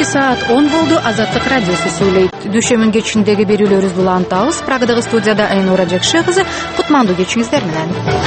Кечки саат 10 болду. Азаттык радиосу сүйлөйт. Дүйшөмүн кечиндеги берүүлөрүбүздү улантабыз. Прагадагы студияда Айнура Жекше кызы. Кутмандуу кечиңиздер менен.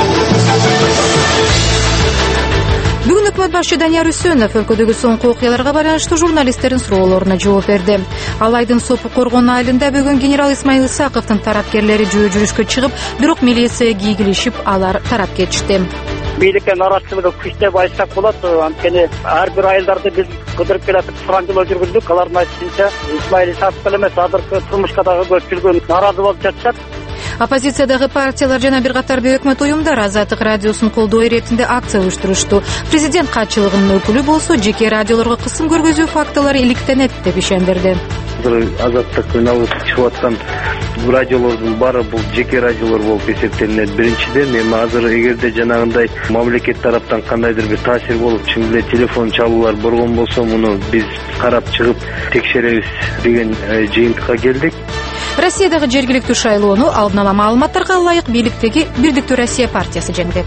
Бүгүн өкмөт башчы Данияр Үсөнов өлкөдөгү соңку окуяларга байланыштуу журналисттердин суроолоруна жооп берди. Алайдын Сопу Коргон айылында бүгүн генерал Исмаил Исаковдун тарапкерлери жөө жүрүшкө чыгып, бирок милицияга кийгилишип, алар тарап кетишти. Бийликке нараачылыгы күчтөп айтсак болот. Анткени ар бир айылдарды биз кыдырып келатып Франкило жүргүндүк. Алардын айтышынча Исмаил Исаков эле эмес, азыркы турмушка дагы көчүлгөн нааразы болуп жатышат. Оппозициядагы партиялар жана бир катар өкмөт уюмдар Азаттык радиосун колдоо иретинде акция уюштурушту. Президент катчылыгынын өкүлү болсо, жеке радиолорго кысым көргөзүү фактылары иликтенет деп ишендирди. Азаттык үналып чыгып аткан радиолордун баары бул жеке радиолор болуп эсептелинет. Биринчиден, эми азыр эгерде жанагындай мамлекет тараптан кандайдыр бир таасир болуп, чын эле телефон чалуулар болгон болсо, муну биз карап чыгып текшеребиз деген жыйынтыкка келдик. Россиядагы жергиликтүү шайлоону алдын ала маалыматтарга ылайык бийликтеги Бирдиктүү Россия партиясы жеңди.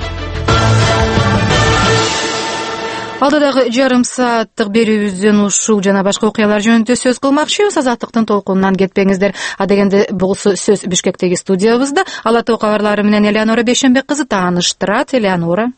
Алдыдагы жарым сааттык берүүбүздөн ушул жана башка окуялар жөнүндө сөз кылмакчыбыз. Азаттыктын толкунунан кетпеңиздер. Адегенде болсо сөз Бишкектеги студиябызда. Ала тоо кабарлары менен Элеонора Бейшенбек кызы тааныштырат. Элеонора.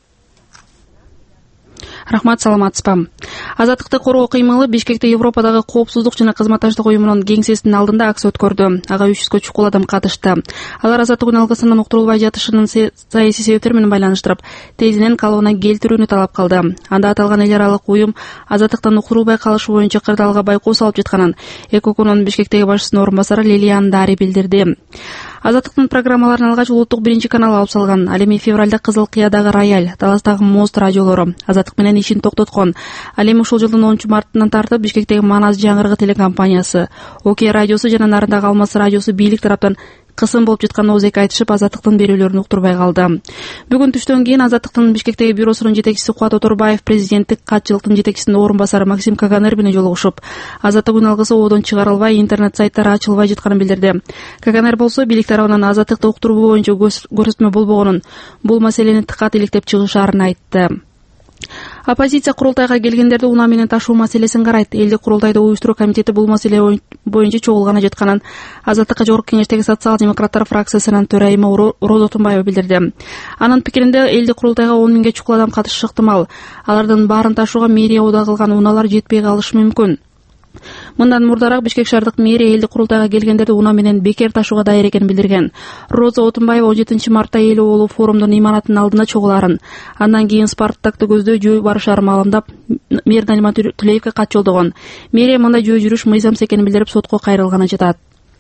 Рахмат, саламатсызбы. Азаттыкты коргоо кыймылы Бишкекте Европадагы коопсуздук жана кызматташтык уюмунун кеңсесинин алдында акция өткөрдү. Ага 300 чукул адам катышты. Алар азаттык үналгысынын уктурулбай жатышынын саясий себептери менен байланыштырып, тезинен колонна келтирүүнү талап кылды. Анда аталган эл аралык уюм азаттыктан уктурулбай калышы боюнча кырдаалга байкоо салып жатканын ЭКОКунун Бишкектеги башчысынын орун басары Лилиан Дари билдирди. Азаттыктын программаларын алгач улуттук биринчи канал алып салган. Ал эми февралда Кызыл Кыядагы Рояль, Таластагы Мост радиолору Азаттык менен ишин токтоткон. Ал эми ушул жылдын 10-мартынан тартып Бишкектеги Манас жаңырыгы телекомпаниясы, Окей радиосу жана Нарындагы Алмаз радиосу бийлик тараптан кысым болуп жатканын озек айтышып, Азаттыктын берүүлөрүн уктурбай калды. Бүгүн түштөн кийин Азаттыктын Бишкектеги бюросунун жетекчиси Кубат Оторбаев президенттик катчылыктын жетекчисинин орун басары Максим Каганер менен жолугушуп, Азаттык үналгысы оодон чыгарылбай, интернет сайттары ачылбай жатканын билдирди. Каганер болсо бийлик тарабынан Азаттыкты уктуруу боюнча көрсөтмө болбогонун, бул маселени тыкат иликтеп чыгышаарын айтты. Оппозиция курултайга келгендерди унаа менен ташуу маселесин карайт. Элдик курултайда уюштуруу комитети бул маселе боюнча чогулганы жатканын Азаттыкка жогорку кеңештеги социал-демократтар фракциясынын төрайымы Роза Тунбаева билдирди. Анын пикиринде элдик курултайга 10 миңге чукул адам катышышы ыктымал. Алардын баарын ташууга мэрия ода кылган унаалар жетпей калышы мүмкүн. Мындан мурдараак Бишкек шаардык мэрия элдик курултайга келгендерди унаа менен бекер ташууга даяр экенин билдирген. Роза Отунбаева 17-марта эл болуу форумдун имаратынын алдына чогуларын, андан кийин Спартакты көздөй жөө барышарын маалымдап, мэр Налиман Түлеевге кат жолдогон. Мэрия мындай жөө жүрүш мыйзамсыз экенин билдирип, сотко кайрылганы жатат.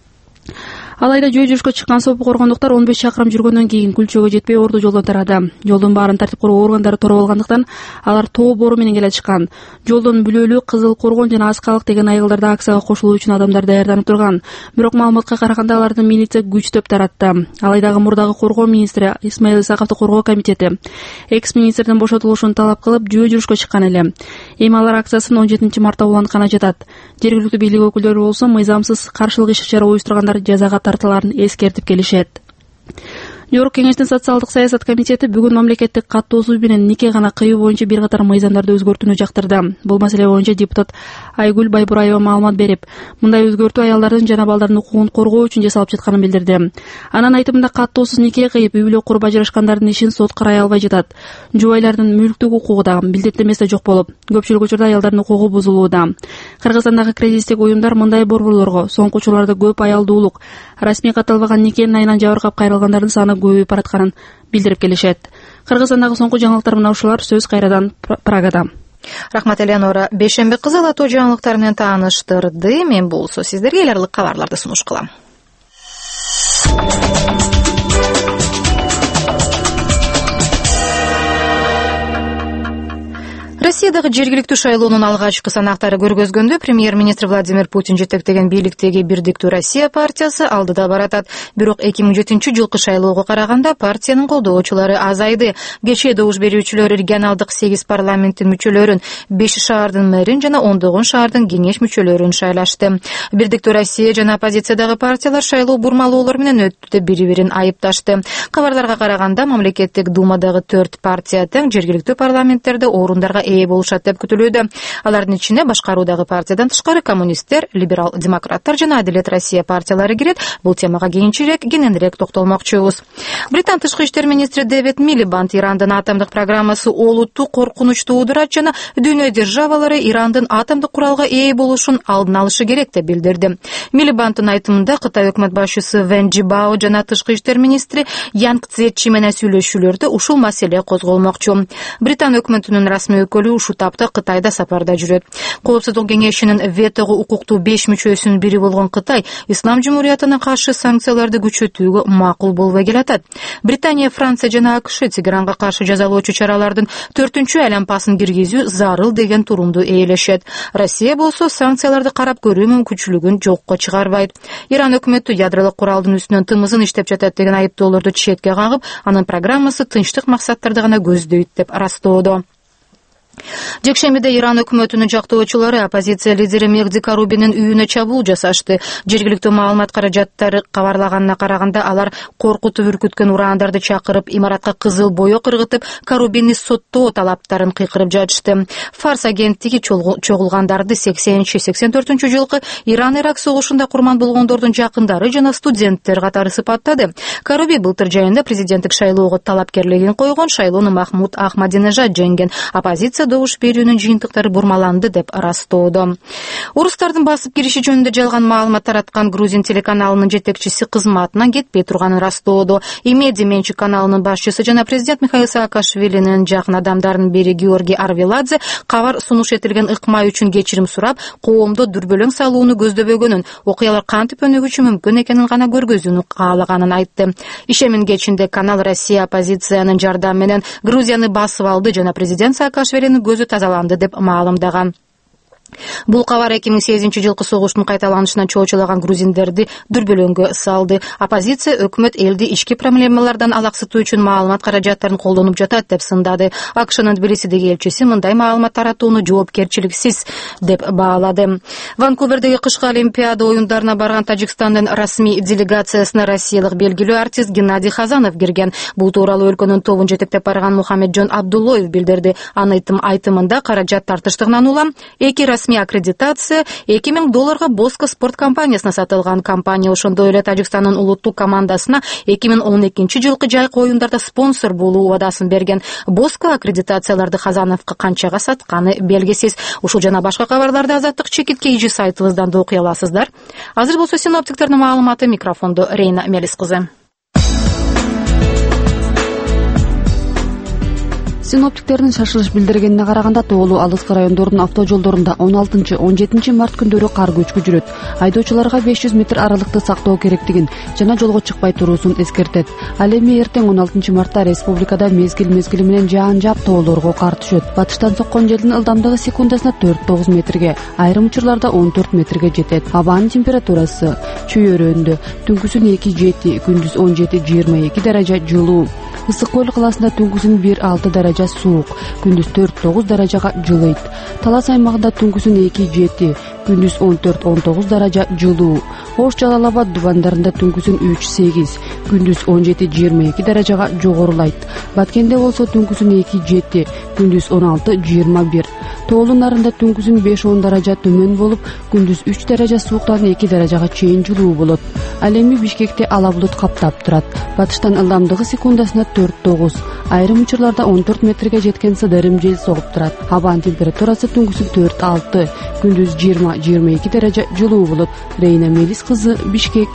Алайда жөө жүрүшкө чыккан Сопу Коргондуктар 15 чакырым жүргөндөн кийин Күлчөгө жетпей орду жолдон тарады. Жолдун баарын тартип коргоо органдары тороп алгандыктан алар тоо бору менен келе чыккан. Жолдон Бүлөлү, Кызыл Коргон жана Аскалык деген айылдарда акцияга кошулуу үчүн адамдар даярданып турган. Бирок маалыматка караганда аларды милиция күчтөп таратты. Алайдагы мурдагы коргоо министри Исмаил Исаковду коргоо комитети экс-министрдин бошотулушун талап кылып жөө жүрүшкө чыккан эле. Эми алар акциясын 17-марта улантканы жатат. Жергиликтүү бийлик өкүлдөрү болсо мыйзамсыз каршылык иш-чара уюштургандар жазага тартыларын эскертип келишет. Жогорку кеңештин социалдык саясат комитети бүгүн мамлекеттик каттоосу менен нике гана кыюу боюнча бир катар мыйзамдарды өзгөртүүнү жактырды. Бул маселе боюнча депутат Айгүл Байбураева маалымат берип, мындай өзгөртүү аялдардын жана балдардын укугун коргоо үчүн жасалып жатканын билдирди. Анын айтымында каттоосуз нике кыйып, үй бүлө куруп ажырашкандардын ишин сот карай албай жатат. Жубайлардын мүлктүк укугу да билдеттемеси жок болуп, көпчүлүк учурда аялдардын укугу бузулууда. Кыргызстандагы кризистик уюмдар мындай борборлорго, соңку учурларда көп аялдуулук, расмий катталбаган никенин айынан жабыркап кайрылгандардын саны көбөйүп баратканын билдирип келишет. Кыргызстандагы соңку жаңылыктар мына ушулар. Сөз кайрадан Прагада. Рахмат, Элеонора Бейшенбек кызы ала тоо жаңылыктар менен тааныштырды. Мен болсо сиздерге эл аралык кабарларды сунуш кылам. Россиядагы жергиликтүү шайлоонун алгачкы санактары көргөзгөндө премьер-министр Владимир Путин жетектеген бийликтеги Бирдиктүү Россия партиясы алдыда баратат. Бирок 2007 жылкы шайлоого караганда партиянын колдоочулары азайды. Кечээ добуш берүүчүлөр регионалдык 8 парламенттин мүчөлөрүн, 5 шаардын мэрин жана 10 шаардын кеңеш мүчөлөрүн шайлашты. Бирдиктүү Россия жана оппозициядагы партиялар шайлоо бурмалоолор менен өттү деп бири-бирин айыпташты. Кабарларга караганда мамлекеттик думадагы 4 партия тең жергиликтүү парламенттерде орундарга ээ болушат деп күтүлүүдө. Алардын ичине башкаруудагы партиядан тышкары коммунисттер, либерал демократтар жана Адилет Россия партиялары кирет. Бул темага кененирээк токтолмокчубуз. Британ тышкы иштер министри Дэвид Милибанд Ирандын атомдук программасы олуттуу коркунучтуу удурат жана дүйнө державалары Ирандын атомдук куралга ээ болушун алдын алышы керек деп билдирди. Милибандын айтымында Кытай өкмөт башчысы Вэн Жибао жана тышкы иштер министри Янг Цзечи менен сүйлөшүүлөрдө ушул маселе козголмокчу. Британ өкмөтүнүн расмий өкүлү ушул тапта Кытайда сапарда жүрөт. Коопсуздук кеңешинин ветого укуктуу 5 мүчөсүнүн бири болгон Кытай Ислам Жумуриятына каршы санкцияларды күчөтүүгө макул болбой келатат. Британия, Франция жана АКШ Тегеранга каршы жазалоочу чаралардын 4-чү айланпасын киргизүү зарыл деген турумду ээлешет. Россия болсо санкцияларды карап көрүү мүмкүнчүлүгүн жокко чыгарбайт. Иран өкмөтү ядролук куралдын үстүнөн тымызын иштеп жатат деген айыптоолорду четке кагып, анын программасы тынчтык максаттарды гана көздөйт деп растоодо. Жекшембиде Иран өкмөтүнүн жактоочулары оппозиция лидери Мехди Карубинин үйүнө чабуул жасашты. Жергиликтүү маалымат каражаттары кабарлаганына караганда алар коркутуп үркүткөн урандарды чакырып, имаратка кызыл боек ыргытып, Карубинди соттоо талаптарын кыйкырып жатышты. Фарс агенттиги чогулгандарды 80-84 жылкы Иран-Ирак согушунда курман болгондордун жакындары жана студенттер катары сыпаттады. Каруби былтыр жайында президенттик шайлоого талапкерлигин койгон, шайлоону Махмуд Ахмадинежад жеңген. Оппозиция добуш берүүнүн жыйынтыктары бурмаланды деп растоодо. Орустардын басып кириши жөнүндө жалган маалымат тараткан Грузин телеканалынын жетекчиси кызматынан кетпей турганын растоодо. Имеди менчик каналынын башчысы жана президент Михаил Саакашвилинин жакын адамдарынын бири Георгий Арвеладзе кабар сунуш этилген ыкмай үчүн кечирим сурап, коомдо дүрбөлөң салууну көздөбөгөнүн, окуялар кантип өнүгүшү мүмкүн экенин гана көргөзүүнү каалаганын айтты. Ишемин кечинде канал Россия оппозициянын жардамы менен Грузияны басып алды жана президент Саакашвилинин көзү тазаланды деп маалымдаган. Бул кабар 2008 жылкы согуштун кайталанышынан чоочулаган грузиндерди дүрбөлөңгө салды. Оппозиция өкмөт элди ички проблемалардан алаксытуу үчүн маалымат каражаттарын колдонуп жатат деп сындады. АКШнын Тбилисидеги элчиси мындай маалымат таратууну жоопкерчиликсиз деп баалады. Ванкувердеги кышкы Олимпиада оюндарына барган Тажикстандын расмий делегациясына россиялык белгилүү артист Геннадий Хазанов кирген. Бул тууралуу өлкөнүн тобун жетектеп барган Мухаммеджон Абдуллоев билдирди. Анын айтымында каражат тартыштыгынан улам эки расмий аккредитация $2000 Боска спорт компаниясына сатылган. Компания ошондой эле Тажикстандын улуттук командасына 2012 жылкы жайкы оюндарда спонсор болуу убадасын берген. Боска аккредитацияларды Хазановго канчага сатканы белгисиз. Ушул жана башка кабарларды Азаттык чекитке ижи сайтыбыздан да окуй аласыздар. Азыр болсо синоптиктердин маалыматы, микрофондо Рейна Мелис кызы. Синоптиктердин шашылыш билдиргенине караганда тоолуу алыскы райондордун автожолдорунда 16-17 март күндөрү кар көчкү жүрөт. Айдоочуларга 500 метр аралыкты сактоо керектигин жана жолго чыкпай туруусун эскертет. Ал эми эртең 16 мартта республикада мезгил менен жаан жаап тоолорго кар түшөт. Батыштан соккон желдин ылдамдыгы секундасына 4-9 метрге, айрым учурларда 14 метрге жетет. Абанын температурасы чөйөрөндө түнкүсүн 2-7, күндүз 17-22 даража жылуу. Ысык көл каласында түнкүсүн 1-6 даража суук, күндүз 4-9 даражага жылыйт. Талас аймагында түнкүсүн 2-7, күндүз 14-19 даража жылуу. Ош Жалал-Абад дубандарында түнкүсүн 3-8, күндүз 17-22 даражага жогорулайт. Баткенде болсо түнкүсүн 2-7, күндүз 16-21. Тоолуу нарында түнкүсүн 5-10 даража төмөн болуп, күндүз 3 даража сууктан 2 даражага чейин жылуу болот. Ал эми Бишкекте ала булут каптап турат. Батыштан ылдамдыгы секундасына 4-9, айрым учурларда 14 метрге жеткен сыдырым жел согуп турат. Абанын температурасы түнкүсүн 4-6, күндүз 20-22 даража жылуу болот. Рейна Мелис кызы, Бишкек.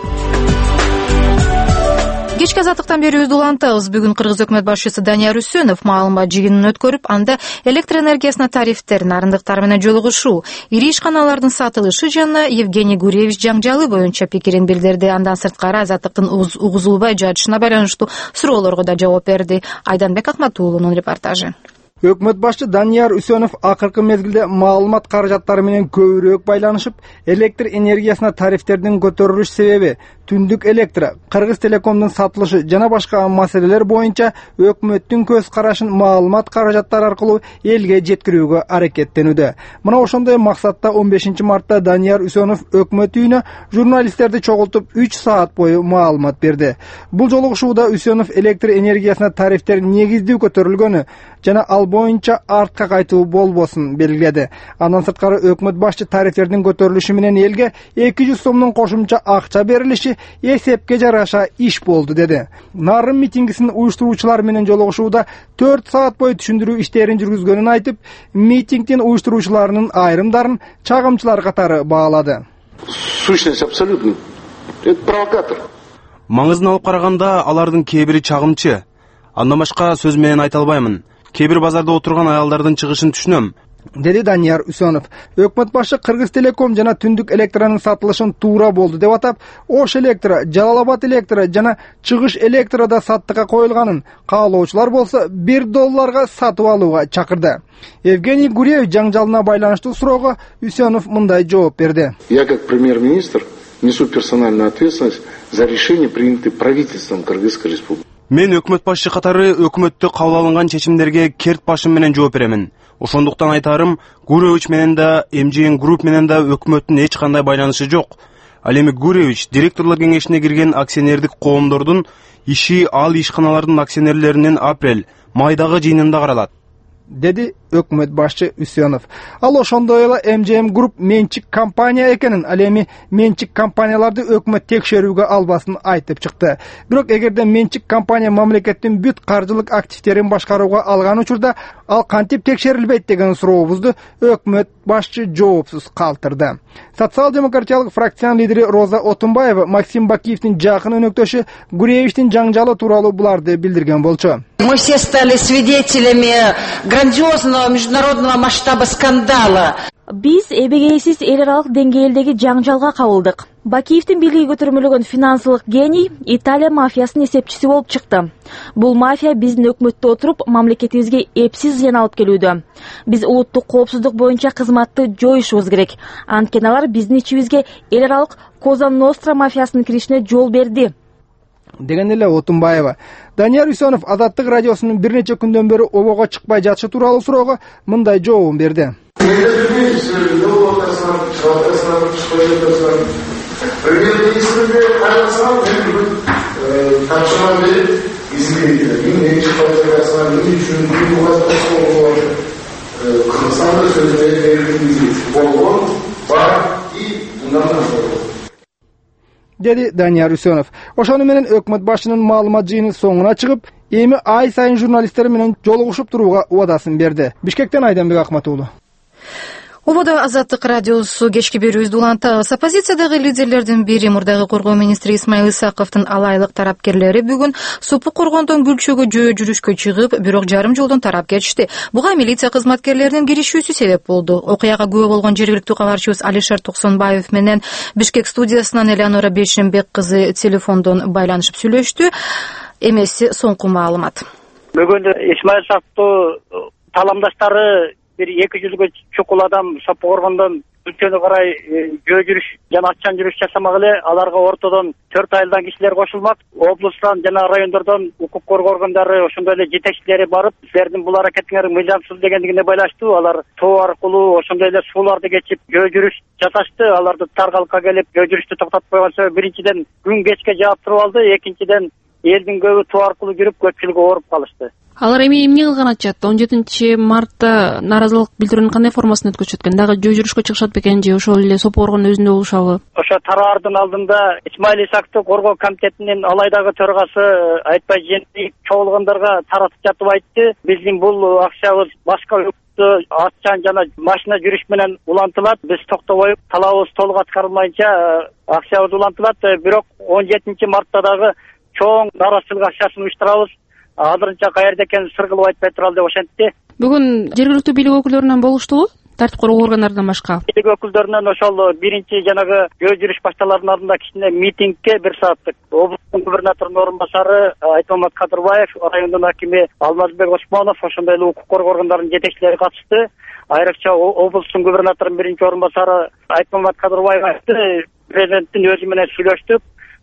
Кечки азаттыктан берүүбүздү улантабыз. Бүгүн Кыргыз өкмөт башчысы Данияр Үсөнов маалымат жыйынын өткөрүп, анда электр энергиясына тарифтер, нарындыктар менен жолугушуу, ири ишканалардын сатылышы жана Евгений Гуревич жаңжалы боюнча пикирин билдирди. Андан сырткары азаттыктын угузулбай жатышына байланыштуу суроолорго да жооп берди. Айданбек Акматуулунун репортажы. Өкмөт башчы Данияр Үсөнов акыркы мезгилде маалымат каражаттары менен көбүрөөк байланышып, электр энергиясына тарифтердин көтөрүлүш себеби Түндүк Электр, Кыргыз Телекомдун сатылышы жана башка маселелер боюнча өкмөттүн көз карашын маалымат каражаттары аркылуу элге жеткирүүгө аракеттенүүдө. Мына ошондой максатта 15 мартта Данияр Үсөнов өкмөт үйүнө журналисттерди чогултуп 3 саат бою маалымат берди. Бул жолугушууда Үсөнов электр энергиясына тарифтер негиздүү көтөрүлгөнү жана ал боюнча артка кайтуу болбосун белгиледи. Андан сырткары өкмөт башчы тарифтердин көтөрүлүшү менен элге 200 сомдон кошумча акча берилиши эсепке жараша иш болду деди. Нарын митингисин уюштуруучулар менен жолугушууда 4 саат бою түшүндүрүү иштерин жүргүзгөнүн айтып, митингдин уюштуруучуларынын айрымдарын чагымчылар катары баалады. Сущность абсолютно. Это провокатор. Маңызын алып караганда алардын кээ бири чагымчы. Андан башка сөз менен айта албаймын. Кээ бир базарда отурган аялдардын чыгышын түшүнөм, деди Данияр Үсөнов. Өкмөт башы Кыргыз Телеком жана Түндүк Электранын сатылышын туура болду деп атап, Ош Электро, Жалалабад Электро жана Чыгыш Электрода саттыкка коюлганын, каалоочулар болсо $1 сатып алууга чакырды. Евгений Гурьев жаңжалына байланыштуу суроого Үсөнов мындай жооп берди. Я как премьер-министр несу персональную ответственность за решения, принятые правительством Кыргызской республики. Мен өкмөт башчы катары өкмөттө кабыл алынган чечимдерге керт башым менен жооп беремин. Ошондуктан айтарым, Гурьевич менен да, МЖН Групп менен да өкмөттүн эч кандай байланышы жок. Ал эми Гурьевич директорлор кеңешине кирген акционердик коомдордун иши ал ишканалардын акционерлеринин апрель-майдагы жыйынында каралат, деди өкмөт башчы Үсөнов. Ал ошондой эле МЖМ Групп менчик компания экенин, ал эми менчик компанияларды өкмөт текшерүүгө албасын айтып чыкты. Бирок эгерде менчик компания мамлекеттин бүт каржылык активтерин башкарууга алган учурда ал кантип текшерилбейт деген сурообузду өкмөт башчы жоопсуз калтырды. Социал-демократиялык фракциянын лидери Роза Отунбаева Максим Бакиевдин жакын өнөктөшү Гурьевичтин жаңжалы тууралуу буларды билдирген болчу. Мы все стали свидетелями грандиозного международного масштаба скандала. Биз эбегейсиз эл аралык деңгээлдеги жаңжалга кабылдык. Бакиевдин бийлиги көтөрмөлөгөн финансылык гений Италия мафиясынын эсепчиси болуп чыкты. Бул мафия биздин өкмөттө отуруп мамлекетибизге эпсиз зыян алып келүүдө. Биз улуттук коопсуздук боюнча кызматты жоюшубуз керек. Анткени алар биздин ичибизге эл аралык Коза Ностра мафиясынын киришине жол берди, деген эле Отунбаева. Данияр Үсөнов Азаттык радиосунун бир нече күндөн бери обого чыкпай жатышы тууралуу суроого мындай жообун берди. Деди Данияр Үсөнов. Ошону менен өкмөт башчынын маалымат жыйыны соңуна чыгып, эми ай сайын журналисттер менен жолугушуп турууга убадасын берди. Бишкектен Айдамбек Акматуулу. Ободо Азаттык радиосу кечки берүүбүздү улантабыз. Оппозициядагы лидерлердин бири мурдагы коргоо министри Исмаил Исаковдун алайлык тарапкерлери бүгүн Сопу Коргондон Гүлчөгө жөө жүрүшкө чыгып, бирок жарым жолдон тарап кетишти. Буга милиция кызматкерлеринин киришүүсү себеп болду. Окуяга күбө болгон жергиликтүү кабарчыбыз Алишер Токсонбаев менен Бишкек студиясынан Элеонора Бейшенбек кызы телефондон байланышып сүйлөштү. Эмеси соңку маалымат. Бүгүн Исмаил Исаковду таламдаштары bir 200'gө чукул адам Сопу Коргондон Гүлчөгө карай жөө жүрүш жана аччан жүрүш жасамак эле. Аларга ортодон 4 айылдан кишилер кошулмак. Облустан жана райондордон укук коргоо органдары ошондой эле жетекчилери барып, силердин бул аракетиңер мыйзамсыз дегендигине байланыштуу алар тоо аркылуу ошондой эле сууларды кечип жөө жүрүш жасашты. Аларды Таргалыкка келип жөө жүрүштү токтотуп койгон себеби биринчиден күн кечке жаап туруп алды, экинчиден элдин көбү тоо аркылуу жүрүп көпчүлүгү ооруп калышты. Алар эми эмне кылган атышат? 17 мартта нааразылык билдирүүнүн кандай формасын өткөзүшөт экен? Дагы жөө жүрүшкө чыгышат бекен же ошол эле Сопу Коргондун өзүндө болушабы? Ошо тараардын алдында Исмаил Исаковду коргоо комитетинин алайдагы төрагасы Айтбай Жээнбеков чогулгандарга таратып жатып айтты. Биздин бул акциябыз башка атчан жана машина жүрүш менен улантылат. Биз токтобой талабыбыз толук аткарылмайынча акциябыз улантылат. Бирок 17 мартта дагы чоң нааразычылык акциясын уюштурабыз. Азырынча каерде экенин сыр кылып айтпай туралы деп ошентти. Бүгүн жергиликтүү бийлик өкүлдөрүнөн болуштубу? Тартип коргоо органдарынан башка. Бийлик өкүлдөрүнөн ошол биринчи жанагы жөө жүрүш башталардын алдында кичине митингге 1 сааттык облустун губернаторунун орун басары Айтмамат Кадырбаев, райондун акими Алмазбек Осмонов, ошондой эле укук коргоо органдарынын жетекчилери катышты. Айрыкча облустун губернаторунун биринчи орун басары Айтмамат Кадырбаев айтты, президенттин өзү менен сүйлөштүк.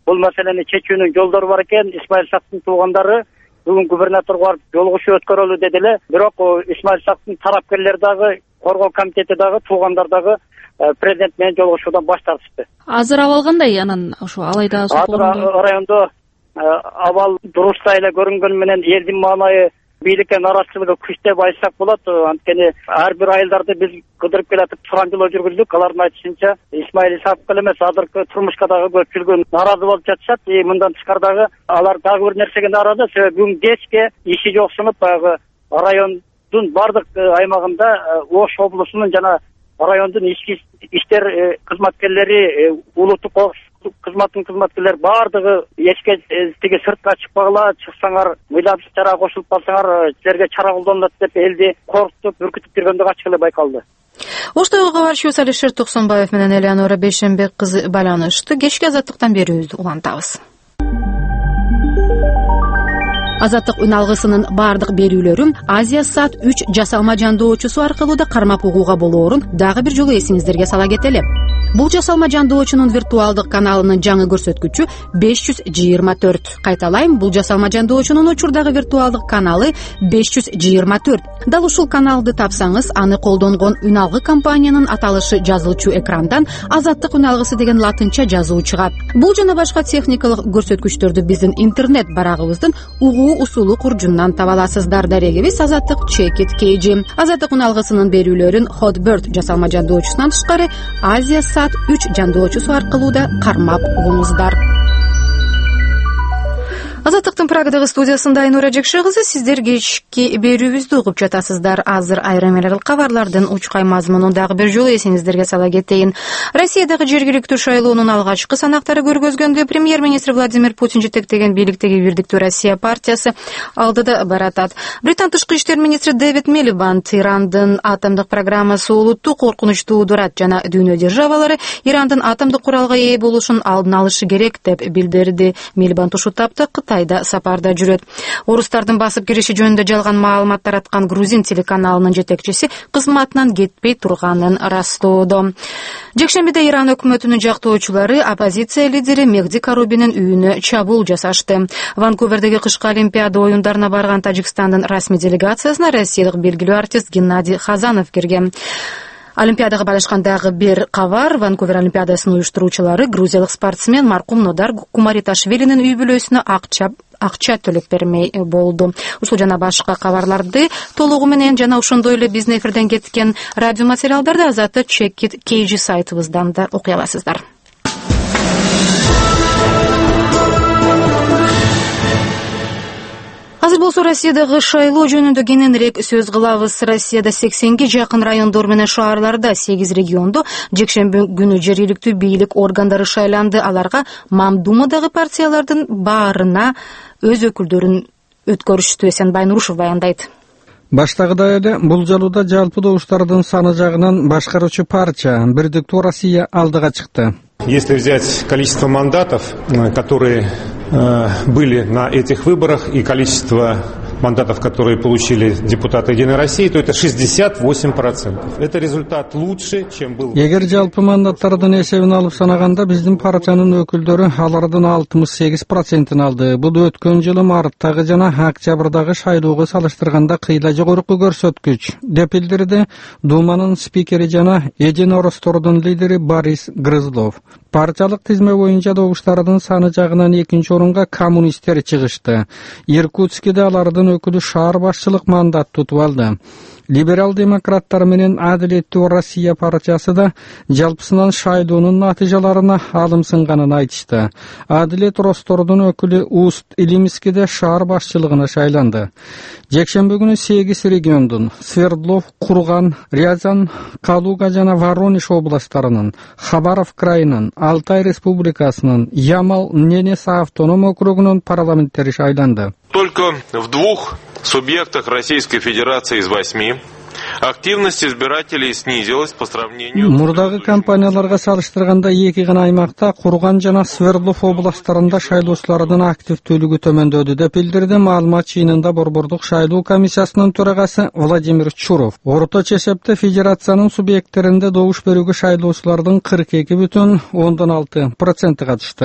бул маселени чечүүнүн жолдору бар экен. Исмаил Сактын туугандары бүгүн губернаторго барып жолугушуу өткөрөлү дедиле. Бирок Исмаил Сактын тарапкерлери дагы, коргоо комитети дагы, туугандар дагы президент менен жолугушуудан баш тартышты. Азыр абал кандай? Анан ошо алайда райондо абал дурустай эле көрүнгөнү менен элдин маанайы бийликке нараазычылыгы күчтүү айтсак болот. Анткени ар бир айылдарды биз кыдырып келатып сурандылоо жүргүздүк. Алардын айтышынча Исмаил Исаковго эле эмес, азыркы турмушка дагы көпчүлүгү нааразы болуп жатышат. Мындан тышкары дагы алар дагы бир нерсеге нааразы. Себеби бүгүн кечке иши жоксунуп, баягы райондун бардык аймагында Ош облусунун жана райондун ички иштер кызматкерлери, улуттук коопсуздук кызматынын кызматкерлери бардыгы эчке тиги сыртка чыкпагыла, чыксаңар мыйдамсыз чарага кошулуп калсаңар силерге чара колдонулат деп элди коркутуп, үркүтүп жүргөндүгү ачык эле байкалды. Оштогу кабарчыбыз Алишер Токсонбаев менен Элеонора Бейшенбек кызы байланышты. Кечки Азаттыктан берүүбүздү улантабыз. Азаттык үн алгысынын бардык берүүлөрү Азия Сат 3 жасалма жандоочусу аркылуу да кармап угууга болоорун дагы бир жолу эсиңиздерге сала кетели. Бул жасалма жандоочунун виртуалдык каналынын жаңы көрсөткүчү 524. Кайталайм, бул жасалма жандоочунун учурдагы виртуалдык каналы 524. Дал ушул каналды тапсаңыз, аны колдонгон үн алгы компаниянын аталышы жазылчу экрандан Азаттык үн алгысы деген латынча жазуу чыгат. Бул жана башка техникалык көрсөткүчтөрдү биздин интернет барагыбыздын угуу усулу куржундан таба аласыздар. Дарегибиз Азаттык Check-it KG. Азаттык үн алгысынын берүүлөрүн Hotbird жасалма жандоочусунан тышкары Азия Сат 3 жандоочусу аркылуу да кармап угуңуздар. Азаттыктын Прагадагы студиясында Айнура Жекше кызы, сиздер кечки берүүбүздү угуп жатасыздар. Азыр айрым эл кабарлардын учкай мазмунун дагы бир жолу эсиңиздерге сала кетейин. Россиядагы жергиликтүү шайлоонун алгачкы санактары көргөзгөндө премьер-министр Владимир Путин жетектеген бийликтеги Бирдиктүү Россия партиясы алдыда баратат. Британ тышкы иштер министри Дэвид Милибанд Ирандын атомдук программасы олуттуу коркунучтуу дурат жана дүйнө державалары Ирандын атомдук куралга ээ болушун алдын алышы керек деп билдирди. Милибанд ушул тапта Кытайда сапарда жүрөт. Орустардын басып кириши жөнүндө жалган маалымат тараткан Грузин телеканалынын жетекчиси кызматынан кетпей турганын ырастоодо. Жекшембиде Иран өкмөтүнүн жактоочулары оппозиция лидери Мехди Карубинин үйүнө чабуул жасашты. Ванкувердеги кышкы Олимпиада оюндарына барган Тажикстандын расмий делегациясына россиялык белгилүү артист Геннадий Хазанов кирген. Олимпиадага барышкандагы бир кабар, Ванкувер Олимпиадасынын уюштуруучулары грузиялык спортсмен маркум Нодар Кумариташвилинин үй бүлөсүнө акча төлөп бермей болду. Ушул жана башка кабарларды толугу менен жана ошондой эле биздин эфирден кеткен радио материалдарды Азаттык Check-it KG сайтыбыздан да окуй аласыздар. Азыр болсо Россиядагы шайлоо жөнүндө кененирээк сөз кылабыз. Россияда 80ге жакын райондор менен шаарларда 8 региондо жекшемби күнү жергиликтүү бийлик органдары шайланды. Аларга Мамдумадагы партиялардын баарына өз өкүлдөрүн өткөрүштү. Эсенбай Нурушев баяндайт. Баштагыдай эле бул жолу да жалпы добуштардын саны жагынан башкаруучу партия Бирдиктүү Россия алдыга чыкты. Если взять количество мандатов, которые были на этих выборах, и количество мандатов, которые получили депутаты Единой России, то это 68%. Это результат лучше, чем был. Эгер жалпы мандаттардын эсебин алып санаганда биздин партиянын өкүлдөрү алардын 68%-ын алды. Бул өткөн жылы марттагы жана октябрдагы шайлоого салыштырганда кыйла жогорку көрсөткүч, деп билдирди Думанын спикери жана Единоростордун лидери Борис Грызлов. Партиялык тизме боюнча добуштардын саны жагынан экинчи орунга коммунисттер чыгышты. Иркутскиде алардын өкүлү шаар башчылык мандат тутуп алды. Либерал-демократтар менен Адилеттүү Россия партиясы да жалпысынан шайлоонун натыйжаларына алым сынганын айтышты. Адилет Ростордун өкүлү Уст Илимскиде шаар башчылыгына шайланды. Жекшемби күнү 8 региондун Свердлов, Курган, Рязань, Калуга жана Воронеж областарынын, Хабаров крайынын, Алтай республикасынын, Ямал-Ненец автоном округунун парламенттери шайланды. Только в 2 субъектах Российской Федерации из 8 активность избирателей снизилась по сравнению. Мурдагы кампанияларга салыштырганда эки гана аймакта Курган жана Свердлов областарында шайлоочулардын активдүүлүгү төмөндөдү деп билдирди маалымат жыйынында Борбордук шайлоо комиссиясынын төрагасы Владимир Чуров. Орточо эсепте федерациянын субъекттеринде добуш берүүгө шайлоочулардын 42,6% катышты.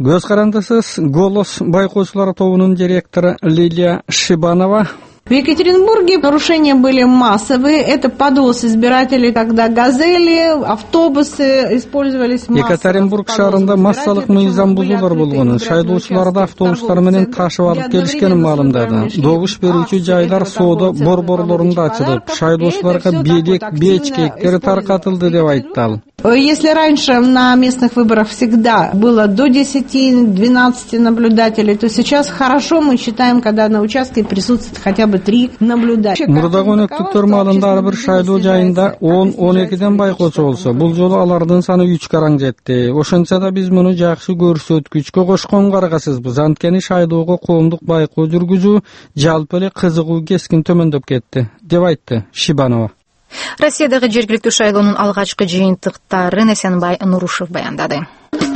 Көз карандысыз «Голос» байкоочулар тобунун директору Лилия Шибанова. В Екатеринбурге нарушения были массовые. Это подвоз избирателей, когда газели, автобусы использовались массово. Екатеринбург шаарында массалык мыйзам бузуулар болгонун, шайлоочуларды автобустар менен ташып алып келишкенин маалымдады. Добуш берүүчү жайлар соода борборлорунда ачылып, шайлоочуларга бийлик, бечкектер таркатылды деп айтты ал. Если раньше на местных выборах всегда было до 10-12 наблюдателей, то сейчас хорошо мы считаем, когда на участке присутствует хотя бы 3 наблюдателя. Мурдагы өнөктүктөр маалында ар бир шайлоо жайында 10-12ден байкоочу болсо, бул жолу алардын саны 3 караң жетти. Ошончо да биз муну жакшы көрсөткүчкө кошкон карагасызбыз. Анткени шайлоого коомдук байкоо жүргүзүү жалпы эле кызыгуу кескин төмөндөп кетти, деп айтты Шибанова. Россиядагы жергиликтүү шайлоонун алгачкы жыйынтыктарын Эсенбай Нурушев баяндады.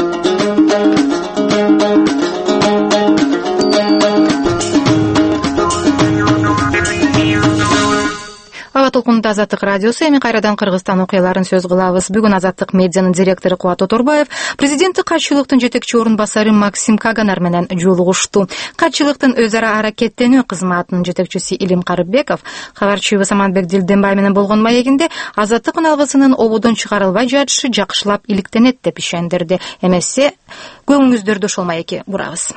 Аба толкунунда Азаттык радиосу, эми кайрадан Кыргызстан окуяларын сөз кылабыз. Бүгүн Азаттык медианын директору Кубат Оторбаев президенттик катчылыктын жетекчи орун басары Максим Каганар менен жолугушту. Катчылыктын өз ара аракеттенүү кызматынын жетекчиси Илим Карыбеков кабарчыбыз Аманбек Дилденбай менен болгон маегинде Азаттык үналгысынын ободон чыгарылбай жатышы жакшылап иликтенет деп ишендирди. Эмесе көңүңүздөрдү ошол маекке бурабыз.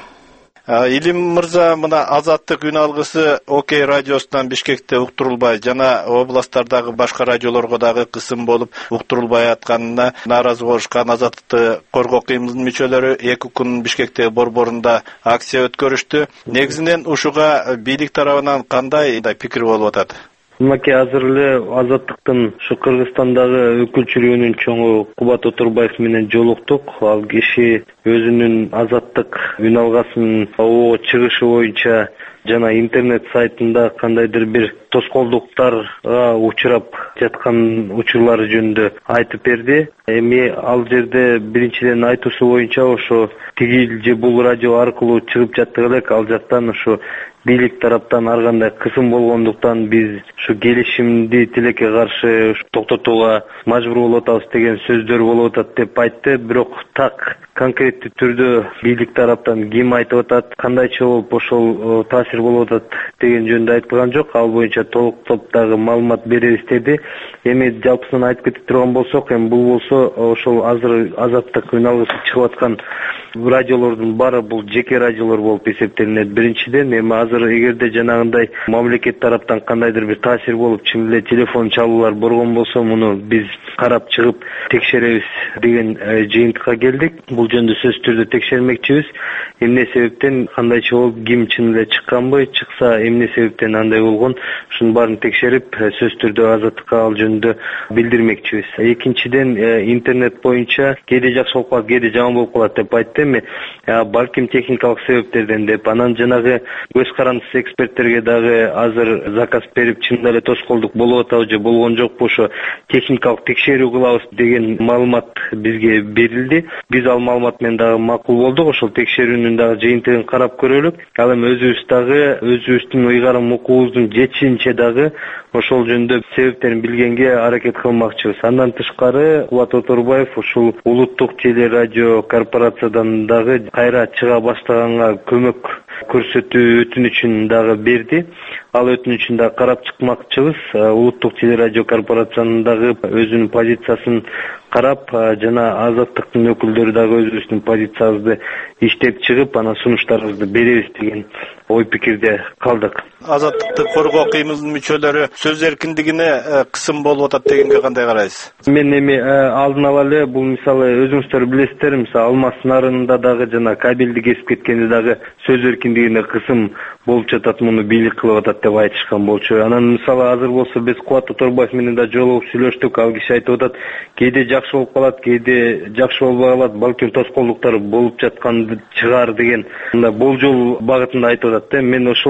Илим мырза, мына Азаттык үн алгысы ОК радиосунан Бишкекте уктурулбай жана областтардагы башка радиолорго дагы кысым болуп уктурулбай атканына нааразы болушкан Азаттыкты коргоо кыймылдын мүчөлөрү 2 күн Бишкектеги борборунда акция өткөрүштү. Негизинен ушуга бийлик тарабынан кандай пикир болуп атат? Мынакей азыр эле Азаттыктын ушу Кыргызстандагы өкүлчүлүгүнүн чоңу Кубат Оторбаев менен жолуктук. Ал киши өзүнүн Азаттык үн алгасынын чыгышы боюнча жана интернет сайтында кандайдыр бир тоскоолдуктарга учурап жаткан учурлары жөнүндө айтып берди. Эми ал жерде биринчиден айтуусу боюнча ошо тигил же бул радио аркылуу чыгып жаттык элек, ал жактан ошо бийлик тараптан ар кандай кысым болгондуктан биз ушу келишимди тилекке каршы токтотууга мажбур болуп атабыз деген сөздөр болуп атат деп айтты. Бирок так конкреттүү түрдө бийлик тараптан ким айтып атат, кандайча болуп ошол таасир болуп атат деген жөнүндө айтылган жок. Ал боюнча толуктоп дагы маалымат беребиз деди. Эми жалпысынан айтып кете турган болсок, эми бул болсо ошол азыр Азаттык үн алгысы чыгып аткан радиолордун баары бул жеке радиолор болуп эсептелинет. Биринчиден, эми азыр эгерде жанагындай мамлекет тараптан кандайдыр бир таасир болуп чын эле телефон чалуулар болгон болсо, муну биз карап чыгып текшеребиз деген жыйынтыкка келдик. Бул жөнүндө сөзсүз түрдө текшермекчибиз. Эмне себептен, кандайча болуп, ким чын эле чыкканбы, чыкса эмне себептен андай болгон, ушунун баарын текшерип сөзсүз түрдө Азаттыкка ал жөнүндө билдирмекчибиз. Экинчиден, интернет боюнча кээде жакшы болуп калат, кээде жаман болуп калат деп айтты. Эми балким техникалык себептерден деп, анан жанагы көз карандысыз эксперттерге дагы азыр заказ берип, чынында эле тоскоолдук болуп атабы же болгон жокпу, ошо техникалык текшерүү кылабыз деген маалымат бизге берилди. Биз ал маалымат менен дагы макул болдук. Ошол текшерүүнүн дагы жыйынтыгын карап көрөлүк. Ал эми өзүбүздүн ыйгарым укуубуздун жетишинче дагы ошол жөнүндө себептерин билгенге аракет кылмакчыбыз. Андан тышкары Кубат Оторбаев ушул улуттук телерадио корпорациядан дагы кайра чыга баштаганга көмөк көрсөтүү өтүнүчүн дагы берди. Ал өтүнүчүн дагы карап чыкмакчыбыз. Улуттук телерадио корпорациянын дагы өзүнүн позициясын карап, жана Азаттыктын өкүлдөрү дагы өзүбүздүн позициябызды иштеп чыгып, анан сунуштарыбызды беребиз деген ой пикирде калдык. Азаттыкты коргоо кыймылдын мүчөлөрү сөз эркиндигине кысым болуп атат дегенге кандай карайсыз? Мен эми алдын ала эле бул мисалы өзүңүздөр билесиздер, мисалы Алмаз нарынында дагы жана кабелди кесип кеткенде дагы сөз эркиндигине кысым болуп жатат, муну бийлик кылып атат деп айтышкан болчу. Анан мисалы азыр болсо биз Кубат Оторбаев менен да жолугуп сүйлөштүк. Ал киши айтып атат, кээде жакшы болуп калат, кээде жакшы болбой калат, балким тоскоолдуктар болуп жаткан чыгар деген мындай болжол багытында айтып атат. Мен ошол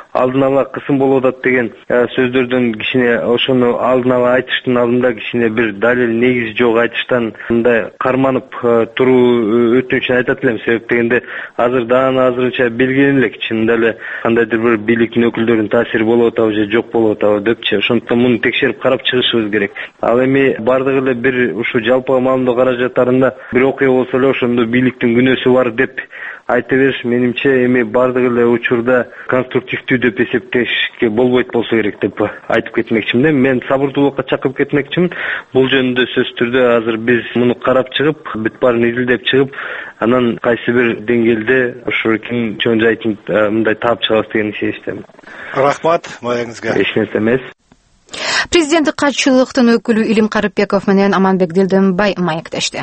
алдын ала кысым болуп атат деген сөздөрдөн кичине ошону алдын ала айтыштын алдында кичине бир далил негизи жок айтыштан мындай карманып туруу өтүнүчүн айтат элем. Себеп дегенде азырынча белгиленип элек чынында эле кандайдыр бир бийликтин өкүлдөрүнүн таасири болуп атабы же жок болуп атабы депчи. Ошондуктан муну текшерип карап чыгышыбыз керек. Ал эми бардыгы эле бир ушу жалпы маалымдоо каражаттарында бир окуя болсо эле ошондо бийликтин күнөөсү бар деп айта бериш менимче эми бардыгы эле учурда конструктивдүү деп эсептешке болбойт болсо керек деп айтып кетмекчимин да. Мен сабырдуулукка чакырып кетмекчимин. Бул жөнүндө сөзсүз түрдө азыр биз муну карап чыгып, бүт баарын изилдеп чыгып, анан кайсы бир деңгээлде ушу ким чоң жайтын мындай таап чыгабыз деген ишеничтемин. Рахмат, маягыңызга. Эч нерсе эмес. Президенттик катчылыктын өкүлү Илим Карыпбеков менен Аманбек Делденбай маектешти.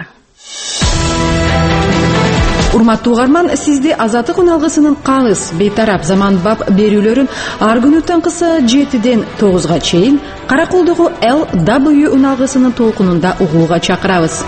Урматтуу угарман, сизди Азаттык үналгысынын каңыз бейтарап заманбап берүүлөрүн ар күнү таңкысы 7ден 9га чейин Караколдогу LW үналгысынын толкунунда угууга чакырабыз.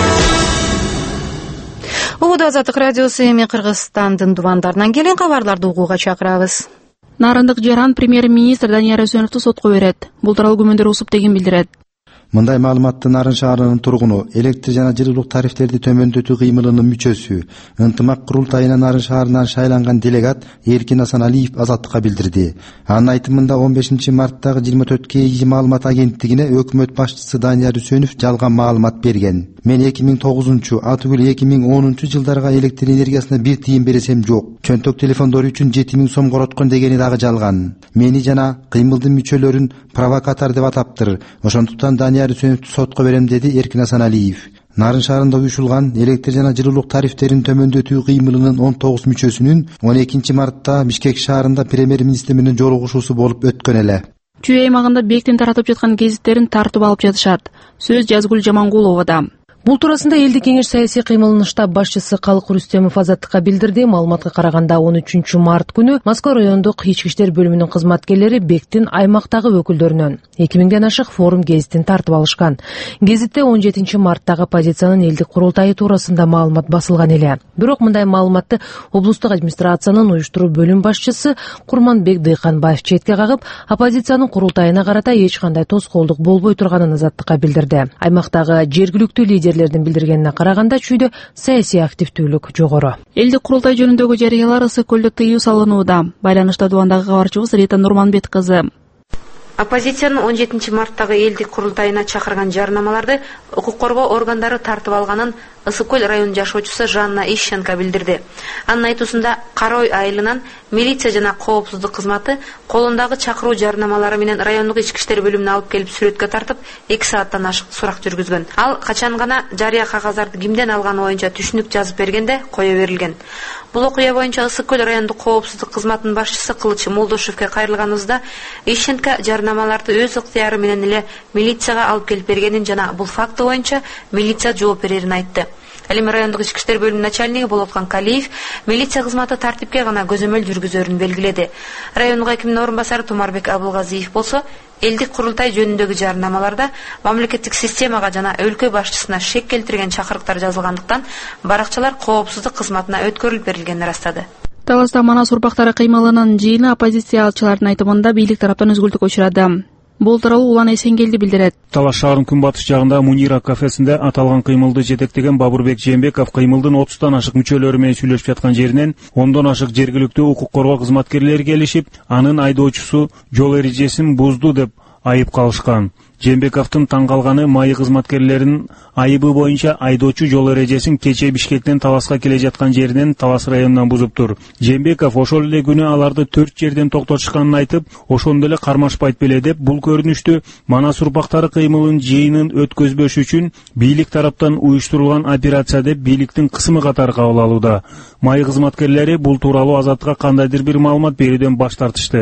Угууда Азаттык радиосу эми Кыргызстандын дубандарынан келген кабарларды угууга чакырабыз. Нарындык жаран премьер-министр Данияр Өсөновду сотко берет. Бул тууралуу күмөндөр усуп деген билдирет. Мындай маалыматты Нарын шаарынын тургуну, электр жана жылуулук тарифтерди төмөндөтүү кыймылынын мүчөсү, ынтымак курултайына Нарын шаарынан шайланган делегат Эркин Асаналиев Азаттыкка билдирди. Анын айтымында 15 марттагы 24 маалымат агенттигине өкмөт башчысы Данияр Өсөнов жалган маалымат берген. Мен 2009 атүгүл 2010 жылдарга электр энергиясына бир тыйын бересем жок. Чөнтөк телефондору үчүн 7000 сом короткон дегени дагы жалган. Мени жана кыймылдын мүчөлөрүн провокатор деп атаптыр. Ошондуктан Данияр Өсөновду сотко берем, деди Эркин Асаналиев. Нарын шаарында уюшулган электр жана жылуулук тарифтерин төмөндөтүү кыймылынын 19 мүчөсүнүн 12 мартта Бишкек шаарында премьер-министр менен жолугушуусу болуп өткөн эле. Чүй аймагында Бектин таратып жаткан гезиттерин тартып алып жатышат. Сөз Жазгүл Жамангуловада. Бул туурасында элдик кеңеш саясий кыймылынын штаб башчысы Калык Рүстөмов Азаттыкка билдирди. Маалыматка караганда 13 март күнү Москва райондук ички иштер бөлүмүнүн кызматкерлери Бектин аймактагы өкүлдөрүнөн 2000ден ашык форум гезитин тартып алышкан. Гезитте 17 марттагы оппозициянын элдик курултайы туурасында маалымат басылган эле. Бирок мындай маалыматты облустук администрациянын уюштуруу бөлүм башчысы Курманбек Дыйканбаев четке кагып, оппозициянын курултайына карата эч кандай тоскоолдук болбой турганын Азаттыкка билдирди. Аймактагы жергиликтүү лидерлердин билдиргенине караганда чүйдө саясий активдүүлүк жогору. Элдик курултай жөнүндөгү жарыялар ысык көлдө тыюу салынууда. Байланышта дубандагы кабарчыбыз Рита Нурманбет кызы. Оппозициянын 17 марттагы элдик курултайына чакырган жарнамаларды укук коргоо органдары тартып алганын Ысык көл районунун жашоочусу Жанна Ищенко билдирди. Анын айтуусунда Карой айылынан милиция жана коопсуздук кызматы колундагы чакыруу жарнамалары менен райондук ички иштер бөлүмүнө алып келип сүрөткө тартып 2 сааттан ашык сурак жүргүзгөн. Ал качан гана жарыя кагаздарды кимден алганы боюнча түшүнүк жазып бергенде кое берилген. Бул окуя боюнча Ысык көл райондук коопсуздук кызматынын башчысы Кылыч Молдошевке кайрылганыбызда Ищенко жарнамаларды өз ыктыяры менен эле милицияга алып келип бергенин жана бул факты боюнча милиция жооп берерин айтты. Ал эми райондук ички иштер бөлүмүнүн начальниги Болоткан Калиев милиция кызматы тартипке гана көзөмөл жүргүзөрүн белгиледи. Райондук акимдин орун басары Тумарбек Абылгазиев болсо элдик курултай жөнүндөгү жарнамаларда мамлекеттик системага жана өлкө башчысына шек келтирген чакырыктар жазылгандыктан баракчалар коопсуздук кызматына өткөрүлүп берилгенин ырастады. Таласта Манас урпактары кыймылынын жыйыны оппозициячылардын айтымында бийлик тараптан өзгөлтүккө учурады. Бул тууралуу Улан Эсенгелди билдирет. Талаш шаарынын күнбатыш жагында Мунира кафесинде аталган кыймылды жетектеген Бабурбек Жээнбеков кыймылдын 30тан ашык мүчөлөрү менен сүйлөшүп жаткан жеринен 10дон ашык жергиликтүү укук коргоо кызматкерлери келишип, анын айдоочусу жол эрежесин бузду деп айып калышкан. Жээнбековдун таң калганы майы кызматкерлеринин айыбы боюнча айдоочу жол эрежесин кече Бишкектен Таласка келе жаткан жеринен Талас районунан бузуптур. Жээнбеков ошол эле күнү аларды 4 жерден токтотушканын айтып, ошондо эле кармашпайт беле деп, бул көрүнүштү Манас урпактары кыймылынын жыйынын өткөзбөш үчүн бийлик тараптан уюштурулган операция деп бийликтин кысымы катары кабыл алууда. Майы кызматкерлери бул тууралуу Азаттыкка кандайдыр бир маалымат берүүдөн баш тартышты.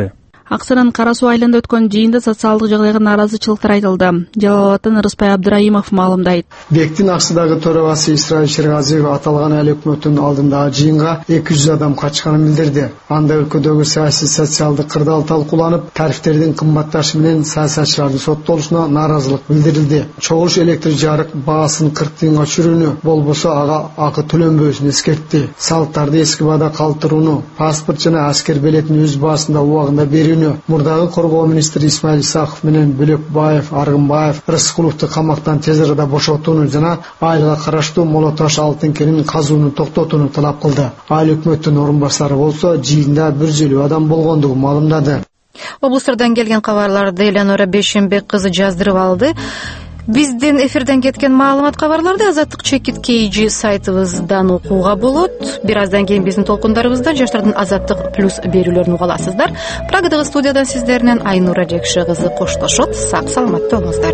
Аксанын Кара Суу айылында өткөн жыйында социалдык жагдайга нааразычылыктар айтылды. Жалал Абадтан Ырыспай Абдыраимов маалымдайт. Бектин Аксыдагы төрагасы Исраил Шергазиев аталган эл өкмөтүнүн алдындагы жыйынга 200 адам качканын билдирди. Анда өлкөдөгү саясий социалдык кырдаал талкууланып, тарифтердин кымбатташы менен саясатчылардын соттолушуна нааразылык билдирилди. Чогулуш электр жарык баасын 40 тыйынга түшүрүүнү, болбосо ага акы төлөнбөсүн эскертти. Салыктарды эски баада калтырууну, паспорт жана аскер билетин өз баасында убагында берүүнү, мурдагы коргоо министри Исмаил Исаков менен Бөлекбаев, Аргынбаев, Рыскуловду камактан тез арада бошотууну жана айылга караштуу Молоташ алтын кенин казууну токтотууну талап кылды. Айыл өкмөттүн орун басары болсо жыйында 150 адам болгондугун маалымдады. Облустардан келген кабарларды Элеонора Бейшенбек кызы жаздырып алды. Биздин эфирден кеткен маалымат кабарларды Азаттык Чекит KG сайтыбыздан окууга болот. Бир аздан кийин биздин толкундарыбызда жаштардын Азаттык плюс берүүлөрүн уга аласыздар. Прагадагы студиядан сиздерден Айнура Жекши кызы коштошот. Сак саламатта болуңуздар.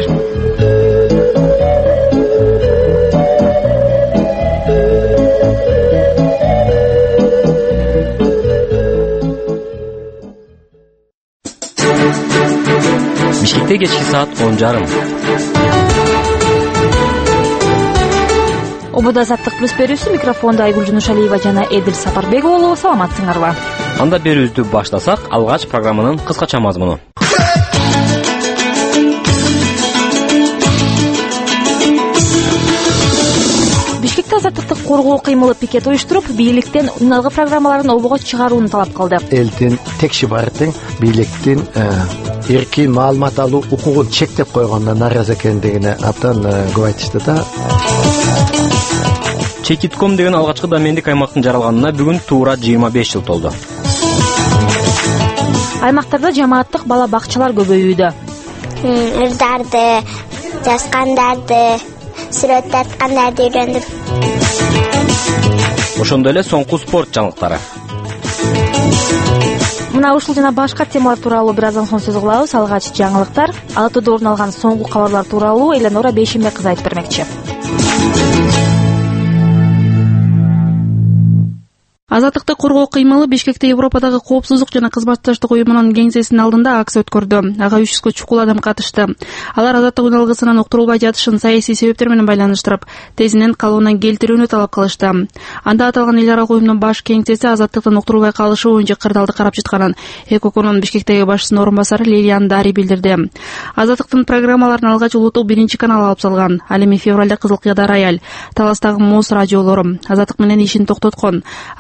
Бишкекте кечки саат 10:30. Обода Азаттык плюс берүүсү микрофондо Айгүл Жунушалиева жана Эдил Сапарбек болобу. Саламатсыңарбы? Анда берүүбүздү баштасак, алгач программанын кыскача мазмуну. Бишкекте азаттыкты коргоо кыймылы пикет уюштуруп, бийликтен уналгы программаларын обого чыгарууну талап кылды. Элдин текшибардын бийликтин эркин маалымат алуу укугун чектеп койгонуна нааразы экендигине абдан көп айтышты да. Чекитком деген алгачкы домендик аймактын жаралганына бүгүн туура 25 жыл толду. Аймактарда жамааттык бала бакчалар көбөйүүдө. Ырдарды, жазгандарды, сүрөт тарткандарды үйрөндүм. Ошондой эле соңку спорт жаңылыктары. Мына ушул жана башка темалар тууралуу бир аздан соң сөз кылабыз. Алгач жаңылыктар, алтыда орун алган соңку кабарлар тууралуу Элеонора Бейшенбек кызы айтып бермекчи. Азаттыкты коргоо кыймылы Бишкекте Европадагы коопсуздук жана кызматташтык уюмунун кеңсесинин алдында акция өткөрдү. Ага 300 чукул адам катышты. Алар азаттык үналгысынын уктурулбай жатышын саясий себептер менен байланыштырып, тезинен калыбына келтирүүнү талап кылышты. Анда аталган эл аралык уюмдун баш кеңсеси азаттыктын уктурулбай калышы боюнча кырдаалды карап жатканын ЭКОКонун Бишкектеги башчысынын орун басары Лилиан Дари билдирди. Азаттыктын программаларын алгач улуттук 1-канал алып салган. Ал эми февралда Кызылкыяда Рояль, Таластагы Моз радиолору Азаттык менен ишин токтоткон.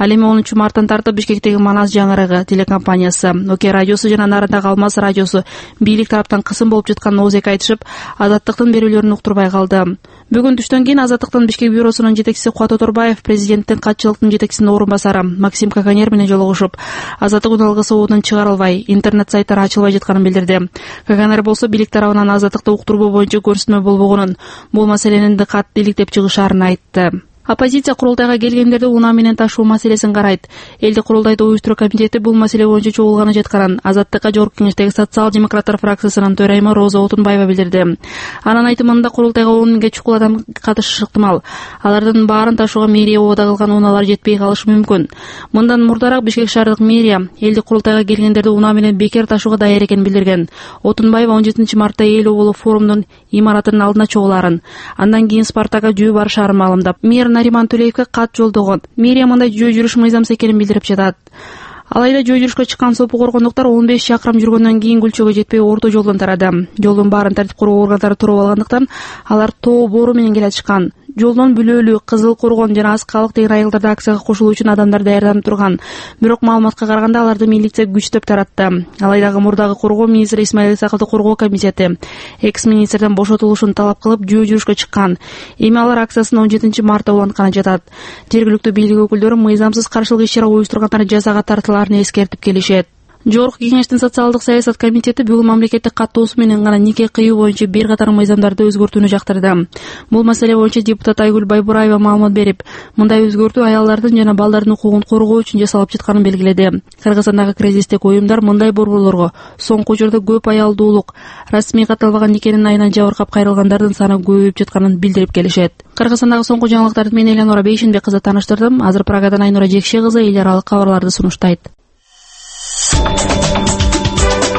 10 марттан тартып Бишкектеги Манас жаңырыгы телекомпаниясы, Оке радиосу жана Нарындагы Алмаз радиосу бийлик тараптан кысым болуп жатканын оозек айтышып, Азаттыктын берүүлөрүн уктурбай калды. Бүгүн түштөн кийин Азаттыктын Бишкек бюросунун жетекчиси Куат Оторбаев, президенттин катчылыктын жетекчисинин орун басары Максим Каканер менен жолугушуп, Азаттык үналгысы ободон чыгарылбай, интернет сайттары ачылбай жатканын билдирди. Каканер болсо бийлик тарабынан Азаттыкты уктурбоо боюнча көрсөтмө болбогонун, бул маселенин кат иликтеп чыгышаарын айтты. Оппозиция курултайга келгендерди унаа менен ташуу маселесин карайт. Элди курултайды уюштуруу комитети бул маселе боюнча чогулганы жатканын Азаттыкка жогорку кеңештеги социал-демократтар фракциясынын төрайымы Роза Отунбаева билдирди. Анын айтымында курултайга 10 миңге чукул адам катышышы ыктымал. Алардын баарын ташууга мэрия обода кылган унаалар жетпей калышы мүмкүн. Мындан мурдараак Бишкек шаардык мэрия элди курултайга келгендерди унаа менен бекер ташууга даяр экенин билдирген. Отунбаева 17 мартта эл оболу форумдун имаратынын алдына чогулаарын, андан кийин Спартакка жөө барышаарын маалымдап, Нариман Төлеевке кат жолдогон. Мэрия мындай жөө жүрүш мыйзамсыз экенин билдирип жатат. Алайда жөө жүрүшкө чыккан сопу коргондуктар 15 чакырым жүргөндөн кийин Гүлчөгө жетпей орто жолдон тарады. Жолдун баарын тартип коргоо органдары туруп алгандыктан алар тоо бору менен келе жатышкан. Жолдон Бүлөлүү, Кызыл Коргон жана Аскалык деген айылдарда акцияга кошулуу үчүн адамдар даярданып турган. Бирок маалыматка караганда аларды милиция күчтөп таратты. Алайдагы мурдагы коргоо министри Исмаил Исаковду коргоо комитети экс-министрден бошотулушун талап кылып жөө жүрүшкө чыккан. Эми алар акциясын 17 мартта улантканы жатат. Жергиликтүү бийлик өкүлдөрү мыйзамсыз каршылык иш-чара уюштургандар жазага тартылаарын эскертип келишет. Жогорку кеңештин социалдык саясат комитети бүгүн мамлекеттик каттоосу менен гана нике кыюу боюнча бир катар мыйзамдарды өзгөртүүнү жактырды. Бул маселе боюнча депутат Айгүл Байбураева маалымат берип, мындай өзгөртүү аялдардын жана балдардын укугун коргоо үчүн жасалып жатканын белгиледи. Кыргызстандагы кризистик уюмдар мындай борборлорго соңку учурда көп аялдуулук, расмий катталбаган никенин айынан жабыркап кайрылгандардын саны көбөйүп жатканын билдирип келишет. Кыргызстандагы соңку жаңылыктарды мен Элеонора Бейшенбек кызы тааныштырдым. Азыр Прагадан Айнура Жекши кызы эл аралык кабарларды сунуштайт.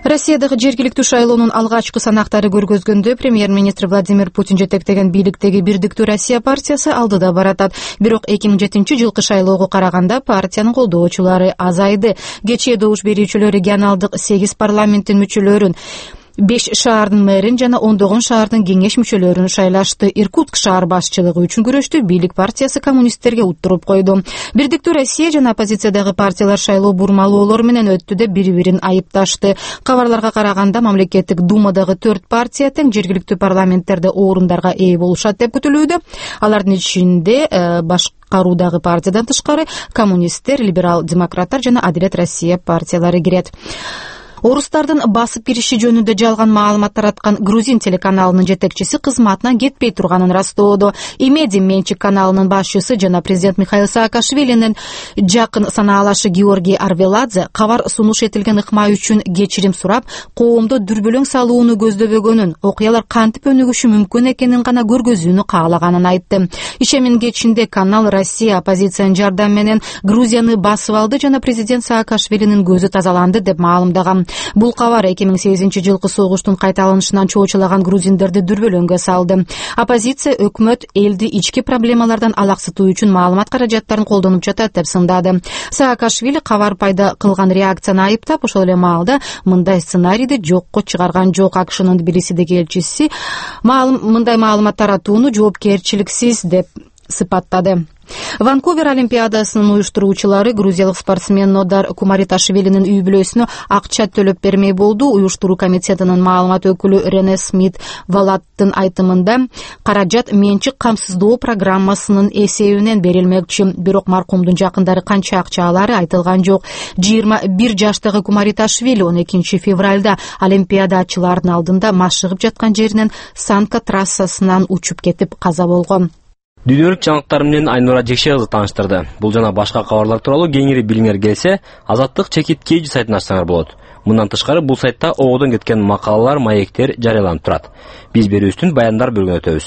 Россиядагы жергиликтүү шайлоонун алгачкы санактары көргөзгөндө премьер-министр Владимир Путин жетектеген бийликтеги Бирдиктүү Россия партиясы алдыда баратат. Бирок 2007-жылкы шайлоого караганда партиянын колдоочулары азайды. Кечээ добуш берүүчүлөр регионалдык 8 парламенттин мүчөлөрүн, 5 шаардын мэрин жана 19 шаардын кеңеш мүчөлөрүн шайлашты. Иркутск шаар башчылыгы үчүн күрөштү бийлик партиясы коммунисттерге уттуруп койду. Бирдиктүү Россия жана оппозициядагы партиялар шайлоо бурмалоолор менен өттү деп бири-бирин айыпташты. Кабарларга караганда мамлекеттик думадагы 4 партия тең жергиликтүү парламенттерде орундарга ээ болушат деп күтүлүүдө. Алардын ичинде башкаруудагы партиядан тышкары коммунисттер, либерал-демократтар жана Адилет Россия партиялары кирет. Орустардын басып кириши жөнүндө жалган маалымат тараткан Грузин телеканалынын жетекчиси кызматынан кетпей турганын растоодо. Имеди менчик каналынын башчысы жана президент Михаил Саакашвилинин жакын санаалашы Георгий Арвеладзе кабар сунуш этилген ыкма үчүн кечирим сурап, коомдо дүрбөлөң салууну көздөбөгөнүн, окуялар кантип өнүгүшү мүмкүн экенин гана көргөзүүнү каалаганын айтты. Ишемин кечинде канал Россия оппозициянын жардамы менен Грузияны басып алды жана президент Саакашвилинин көзү тазаланды деп маалымдаган. Бул кабар 2008-жылкы согуштун кайталанышынан чоочулаган грузиндерди дүрбөлөңгө салды. Оппозиция өкмөт элди ички проблемалардан алаксытуу үчүн маалымат каражаттарын колдонуп жатат деп сындады. Саакашвили кабар пайда кылган реакцияны айыптап, ошол эле маалда мындай сценарийди жокко чыгарган жок. АКШнын Тбилисидеги элчиси мындай маалымат таратууну жоопкерчиликсиз деп сыпаттады. Ванкувер олимпиадасынын уюштуруучулары грузиялык спортсмен Нодар Кумариташвилинин үй бүлөсүнө акча төлөп бермей болду. Уюштуруу комитетинин маалымат өкүлү Рене Смит Валаттын айтымында каражат менчик камсыздоо программасынын эсебинен берилмекчи. Бирок маркумдун жакындары канча акча алары айтылган жок. 21 жаштагы Кумариташвили 12 февралда олимпиадачылардын алдында машыгып жаткан жеринен Санка трассасынан учуп кетип каза болгон. Дүйнөлүк жаңылыктар менен Айнура Жекшекызы тааныштырды. Бул жана башка кабарлар тууралуу кеңири билиңер келсе, Азаттык чекит кейжи сайтын ачсаңар болот. Мындан тышкары бул сайтта ободон кеткен макалалар, маектер жарыяланып турат. Биз берүүбүздүн баяндар бөлүгүнө өтөбүз.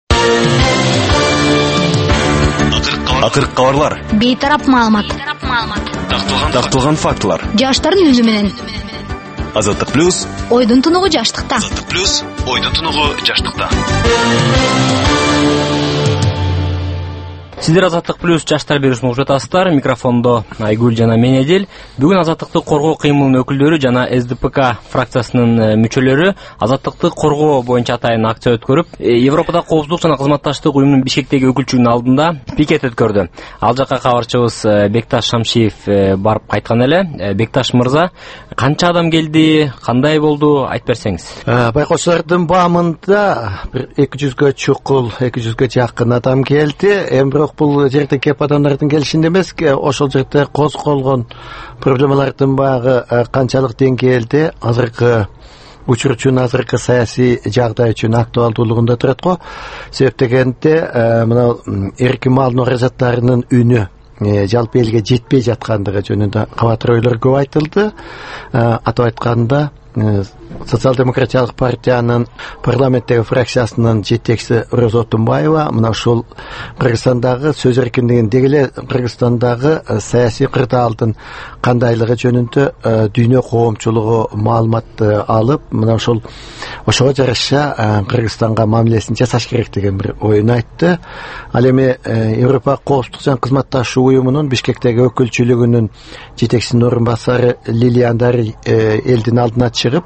Акыркы кабарлар. Бейтарап маалымат. Такталган фактылар. Жаштардын үнү менен. Азаттык плюс. Ойдун тунугу жаштыкта. Азаттык плюс. Ойдун тунугу жаштыкта. Сиздер Азаттык плюс жаштар берүүсүн угуп жатасыздар. Микрофондо Айгүл жана мен Эдил. Бүгүн Азаттыкты коргоо кыймылынын өкүлдөрү жана СДПК фракциясынын мүчөлөрү Азаттыкты коргоо боюнча атайын акция өткөрүп, Европада коопсуздук жана кызматташтык уюмунун Бишкектеги өкүлчүлүгүнүн алдында пикет өткөрдү. Ал жака кабарчыбыз Бекташ Шамшиев барып кайткан эле. Бекташ мырза, канча адам келди, кандай болду, айтып берсеңиз. Байкошлордун баамында бир 200гө чукул, 200гө жакын адам келди. Бул жерде кеп адамдардын келишинде эмес, ошол жерде козголгон проблемалардын багы канчалык деңгээлде азыркы учур үчүн, азыркы саясий жагдай үчүн актуалдуулугунда турат го. Себеп дегенде мына эркин мал нуразаттарынын үнү жалпы элге жетпей жаткандыгы жөнүндө кабатыр ойлор көп айтылды. Атап айтканда Социал-демократиялык партиянын парламенттеги фракциясынын жетекчиси Роза Отунбаева мына ушул Кыргызстандагы сөз эркиндигин деги эле Кыргызстандагы саясий кырдаалдын кандайлыгы жөнүндө дүйнө коомчулугу маалымат алып, мына ошого жараша Кыргызстанга мамилесин жасаш керек деген бир оюн айтты. Ал эми Европа коопсуздук жана кызматташуу уюмунун Бишкектеги өкүлчүлүгүнүн жетекчисинин орун басары Лилиан Дарий элдин алдына чыгып,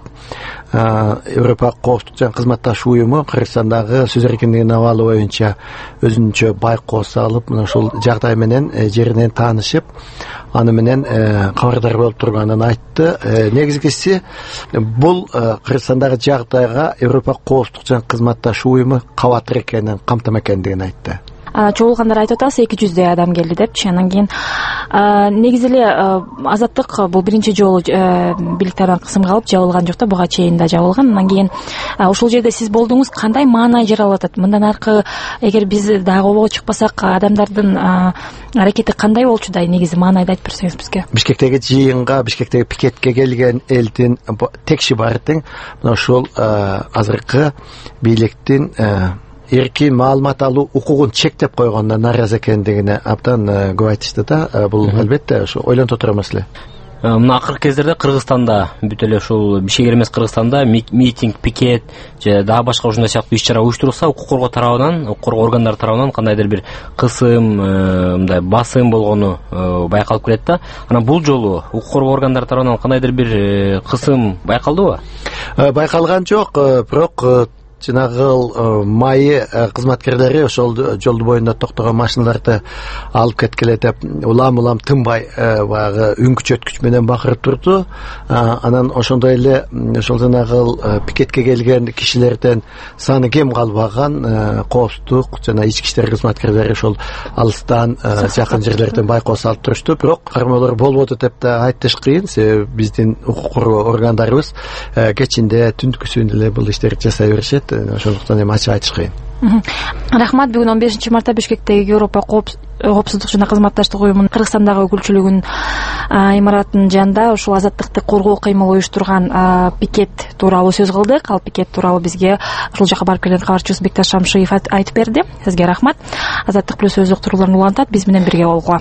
Европа коопсуздук жана кызматташуу уюму Кыргызстандагы сөз эркиндигинин абалы боюнча өзүнчө байкоос алып, мына ушул жагдай менен жеринен таанышып, аны менен кабардар болуп турганын айтты. Негизгиси бул Кыргызстандагы жагдайга Европа коопсуздук жана кызматташуу уюму кабатыр экенин, камтыма экендигин айтты. Чогулгандар айтып атасыз 200 адам келди депчи. Анан кийин негизи эле Азаттык бул биринчи жолу бийликтерден кысымга алып жабылган жок да, буга чейин да жабылган. Анан кийин ушул жерде сиз болдуңуз, кандай маанай жаралып атат? Мындан аркы эгер биз дагы обого чыкпасак, адамдардын аракети кандай болчудай, негизи маанайды айтып берсеңиз бизге. Бишкектеги жыйынга, Бишкектеги пикетке келген элдин текши баары тең мына ушул азыркы бийликтин эркин маалымат алуу укугун чектеп койгондон нааразы экендигине абдан көп айтышты да. Бул албетте ошо ойлонто турар маселе. Мына акыркы кездерде Кыргызстанда бүт эле ушул бишкек эмес Кыргызстанда митинг, пикет же дагы башка ушундай сыяктуу иш-чара уюштурулса, укук коргоо тарабынан, укук коргоо органдары тарабынан кандайдыр бир кысым, мындай басым болгону байкалып келет да. Анан бул жолу укук коргоо органдары тарабынан кандайдыр бир кысым байкалдыбы? Байкалган жок, бирок жанагы майы кызматкерлери ошол жолду боюнда токтогон машиналарды алып кеткиле деп улам тынбай баягы үн күчөткүч менен бакырып турду. Анан ошондой эле ошол жанагы пикетке келген кишилерден саны кем калбаган коопсуздук жана ички иштер кызматкерлери ошол алыстан жакын жерлерден байкоо салып турушту. Бирок кармоолор болбоду деп да айтыш кыйын, себеби биздин укук коргоо органдарыбыз кечинде түндүкүсүндө эле бул иштерди жасай беришет. Ошондуктан эми ачык айтыш кыйын. Рахмат. Бүгүн 15 мартта Бишкектеги Европа коопсуздук жана кызматташтык уюмунун Кыргызстандагы өкүлчүлүгүнүн имаратынын жанында ушул азаттыкты коргоо кыймылы уюштурган пикет тууралуу сөз кылдык. Ал пикет тууралуу бизге ушул жака барып келген кабарчыбыз Бекташ Шамшиев айтып берди. Сизге рахмат. Азаттык плюс өз уктурууларын улантат. Биз менен бирге болгула.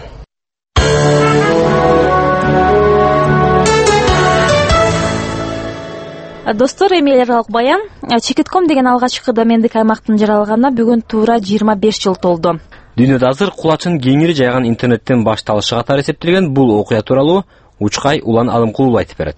Достор, эми эл аралык баян. Chekit.com деген алгачкы домендик аймактын жаралганына бүгүн туура 25 жыл толду. Дүйнөдө азыр кулачын кеңири жайган интернеттен башталышы катары эсептелген бул окуя тууралуу Учкай Улан Алымкулов айтып берет.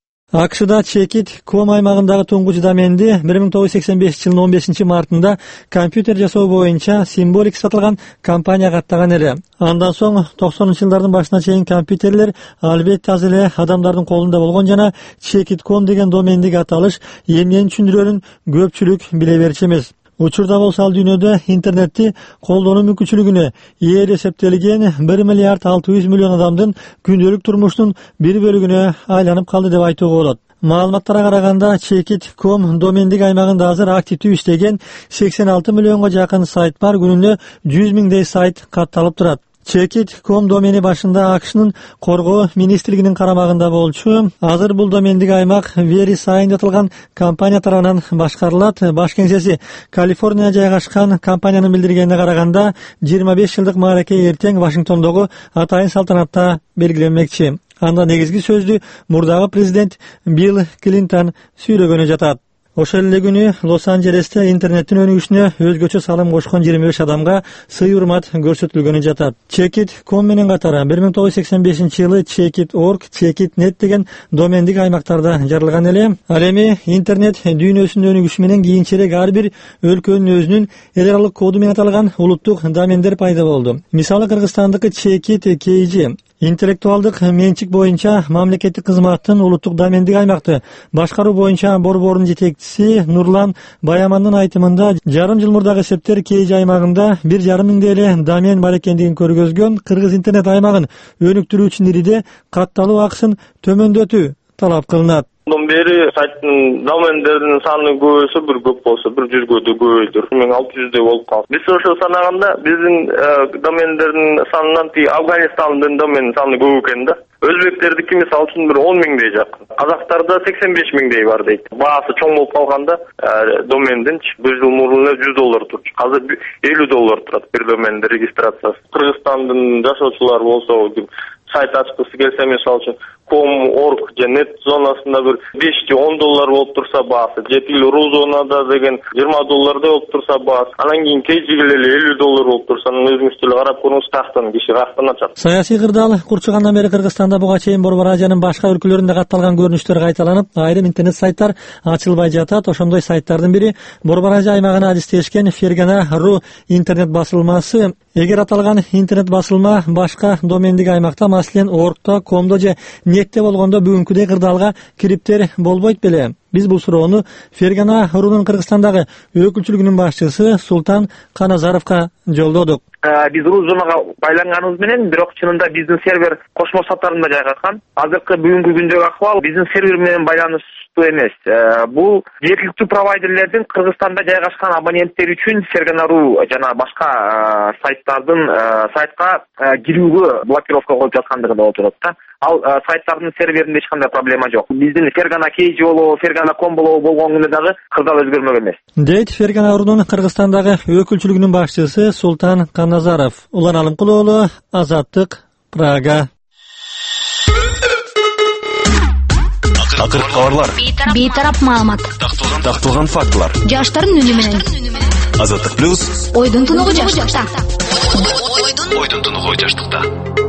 АКШда Chekit.com аймагындагы туңгуч доменди 1985 жылдын 15 мартында компьютер жасоо боюнча символик сатылган компания каттаган эле. Андан соң 90-жылдардын башына чейин компьютерлер албетте аз эле адамдардын колунда болгон жана Chekit.com деген домендик аталыш эмнени түшүндүрөрүн көпчүлүк биле берчү эмес. Учурда болсо ал дүйнөдө интернетти колдонуу мүмкүнчүлүгүнө ээ эсептелген 1 миллиард 600 миллион адамдын күндөлүк турмушунун бир бөлүгүнө айланып калды деп айтууга болот. Маалыматтарга караганда Chekit.com домендик аймагында азыр активдүү иштеген 86 миллионго жакын сайт бар, күнүнө 100 миңдей сайт катталып турат. Chekit.com домени башында АКШнын коргоо министрлигинин карамагында болчу. Азыр бул домендик аймак VeriSign аталган компания тарабынан башкарылат. Баш кеңсеси Калифорнияда жайгашкан компаниянын билдиргенине караганда 25 жылдык маареке эртең Вашингтондогу атайын салтанатта белгиленмекчи. Анда негизги сөздү мурдагы президент Билл Клинтон сүйлөгөнү жатат. Ошол эле күнү Лос-Анджелесте интернеттин өнүгүшүнө өзгөчө салым кошкон 25 адамга сый урмат көрсөтүлгөнү жатат. Chekit.com менен катары 1985 жылы Chekit.org, Chekit.net деген домендик аймактарда жаралган эле. Ал эми интернет дүйнөсүнүн өнүгүшү менен кийинчерээк ар бир өлкөнүн өзүнүн эл аралык коду менен аталган улуттук домендер пайда болду. Мисалы Кыргызстандыкы Chekit.kg интеллектуалдык менчик боюнча мамлекеттик кызматтын улуттук домендик аймакты башкаруу боюнча борборунун жетекчиси Нурлан Баямандын айтымында жарым жыл мурдагы эсептер KG аймагында 1,5 миңдей эле домен бар экендигин көргөзгөн. Кыргыз интернет аймагын өнүктүрүүчү ириде катталуу акысын төмөндөтүү талап кылынат. Bundan beri saytın domendердин саны көбөйсө, bir көп болсо 100 да көбөйдүр. 1600 болуп калды. Биз ошо санаганда биздин домендердин санынан Афганистандын домен саны көп экен да. Өзбектердики мисалы үчүн bir 10 миңдей жакын. Казактарда 85 миңдей бар дейт. Баасы чоң болуп калганда домендин 1 жыл мурун $100 турчу. Азыр $50 турат бир домендин регистрациясы. Кыргызстандын жашоочулары болсо сайт ачкысы келсе, мисалы үчүн com.org же net зонасында bir $5-10 болуп турса баасы, жетил.ру зонада деген $20 болуп турса баасы, анан кийин KG-ге эле $50 болуп турса, анын өзүңүз деле карап көрүңүз, каяктан киши каяктан ачат. Саясий кырдаал курчугандан бери Кыргызстанда буга чейин Борбор Азиянын башка өлкөлөрүндө катталган көрүнүштөр кайталанып, айрым интернет сайттар ачылбай жатат. Ошондой сайттардын бири Борбор Азия аймагына адистешкен Fergana.ru интернет басылмасы. Эгер аталган интернет басылма башка домендик аймакта, маселен Org.da, com.da же Netте болгондо бүгүнкүдей кырдаалга кириптер болбойт беле? Биз бул суроону Fergana.ru'нун Кыргызстандагы өкүлчүлүгүнүн башчысы Султан Каназаровго жолдодук. Биз ру зонага байланганыбыз менен, бирок чынында биздин сервер кошмо штаттарында жайгашкан. Азыркы бүгүнкү күндөгү акыбал биздин сервер менен байланыштуу эмес. Бул жергиликтүү провайдерлердин Кыргызстанда жайгашкан абоненттер үчүн Fergana.ru жана башка сайттардын сайтка кирүүгө блокировка коюп жаткандыгы болуп турат да. Ал сайттардын серверинде эч кандай проблема жок. Биздин Fergana.kg болобу, Fergana.com болобу болгон күндө дагы кырдаал өзгөрмөгөн эмес. Дейт Fergana.ru'нун Кыргызстандагы өкүлчүлүгүнүн башчысы Султан Каназаров. Улан Алымкулов, Азаттык, Прага. акыркы кабарлар, бейтарап маалымат, такталган фактылар. жаштардын үнү менен. Азаттык плюс. Ойдун тунугу жаштыкта. Ойдун тунугу жаштыкта.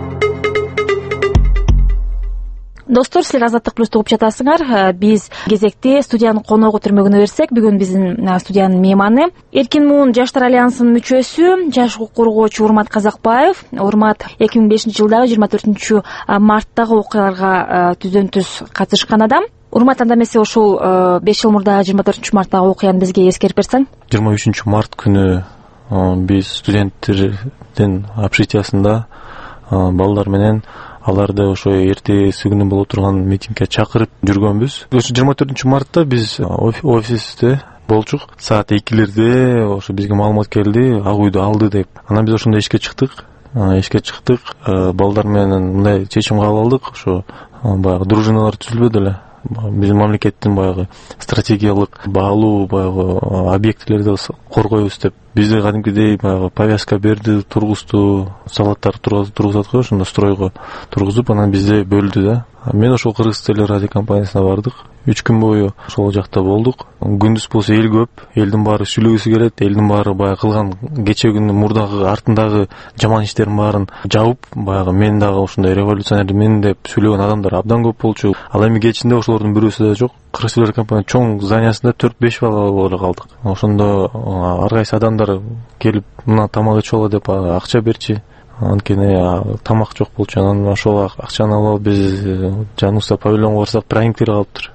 Достор, силер Азаттык плюс угуп жатасыңар. Биз кезекте студиянын коногу түрмөгүнө берсек, бүгүн биздин студиянын мейманы Эркин Муун Жаштар альянсынын мүчөсү, жаш укук коргоочу Урмат Казакбаев. Урмат 2005 жылдагы 24 марттагы окуяларга түздөн түз катышкан адам. Урмат, анда эмесе ошол 5 жыл мурдагы 24 марттагы окуяны бизге эскерип берсең? 23 март күнү биз студенттердин общежитиясында балдар менен аларды ошо эртеси күнү боло турган митингге чакырып жүргөнбүз. Ошо 24 мартта биз офисте болчук. Саат 2-лерде ошо бизге маалымат келди, ак үйдү алды деп. Анан биз ошондо ишке чыктык. Балдар менен мындай чечим кабыл алдык. Ошо баягы дружиналар түзүлбөдү эле. Биздин мамлекеттин баягы стратегиялык баалуу баягы объектилерди коргойбуз деп бизде кадимкидей баягы повязка берди, тургузду, салаттар тургузат го, ошондо стройго тургузуп, анан бизде бөлдү да. Мен ошол Кыргыз телерадио компаниясына бардык. 3 күн бою ошол жакта болдук. Күндүз болсо эл көп, элдин баары сүйлөгүсү келет, элдин баары баягы кылган кече күнү мурдагы артындагы жаман иштерин баарын жабып, баягы мен дагы ошондой революционер мен деп сүйлөгөн адамдар абдан көп болчу. Ал эми кечинде ошолордун бирөөсү да жок. Кыргыз телерадио компания чоң зданиясында 4-5 бала боло калдык. Ошондо ар кайсы адамдар келип, мына тамак ичип ала деп акча берчи. Анткени тамак жок болчу. Анан ошол акчаны алып биз жаныбызда павильонго барсак, праниктер калыптыр.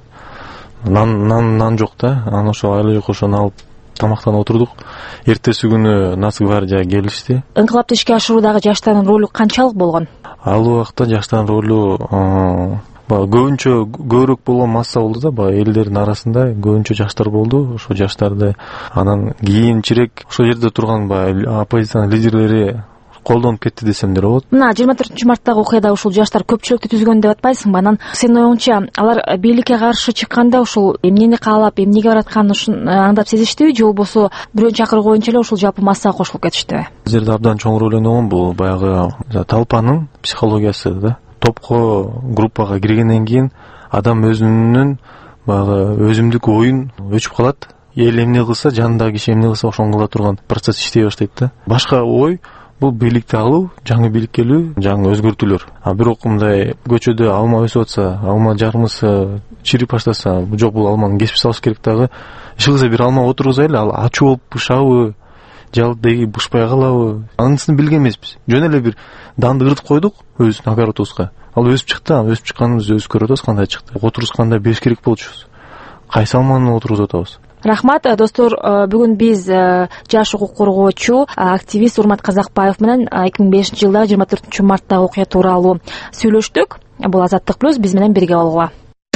Нан жок да. Анан ошол айла жок, ошону алып тамактан отурдук. Эртеси күнү Нацгвардия келишти. Инкылапты ишке ашыруудагы жаштардын ролу канчалык болгон? Ал убакта жаштардын ролу көбүнчө көбүрөөк болгон масса болду да, баягы элдердин арасында көбүнчө жаштар болду. Ошо жаштарды анан кийинчерээк ошол жерде турган баягы оппозициянын лидерлери колдонуп кетти десем деле болот. Мына 24 марттагы окуяда ушул жаштар көпчүлүктү түзгөн деп атпайсыңбы? Анан сенин оюңча алар бийликке каршы чыкканда ушул эмнени каалап, эмнеге баратканын аңдап сезиштиби, же болбосо бирөө чакырык боюнча эле ушул жапы массага кошулуп кетиштиби? Бул жерде абдан чоң роль ойногон бул баягы талпанын психологиясы да. Топко, группага киргенден кийин адам өзүнүн баягы өзүмдүк оюн өчүп калат. Эл эмне кылса, жанындагы киши эмне кылса ошону кыла турган процесс иштей баштайт да. Башка ой бул бийликти алуу, жаңы бийлик келүү, жаңы өзгөртүүлөр. Бирок мындай көчөдө алма өсүп атса, алма жармысы чирип баштаса, жок бул алманы кесип салыш керек дагы. Иш кылса бир алма отургузайлы, ал ачуу болуп бышабы, жалдыгы бышпай калабы, анысын билген эмеспиз. Жөн эле бир данды кырдып койдук өзүнүн огородубузга. Ал өсүп чыкты, өсүп чыкканыбызды өзү көрүп атабыз кандай чыкты. Отургузганда бериш керек болчубуз. Кайсы алманы отургузуп атабыз? Рахмат, достор, бүгүн биз жаш укук коргоочу активист Урмат Казакбаев менен 2005 жылдагы 24 марттагы окуя тууралуу сүйлөштүк. Бул Азаттык плюс, биз менен бирге болгула.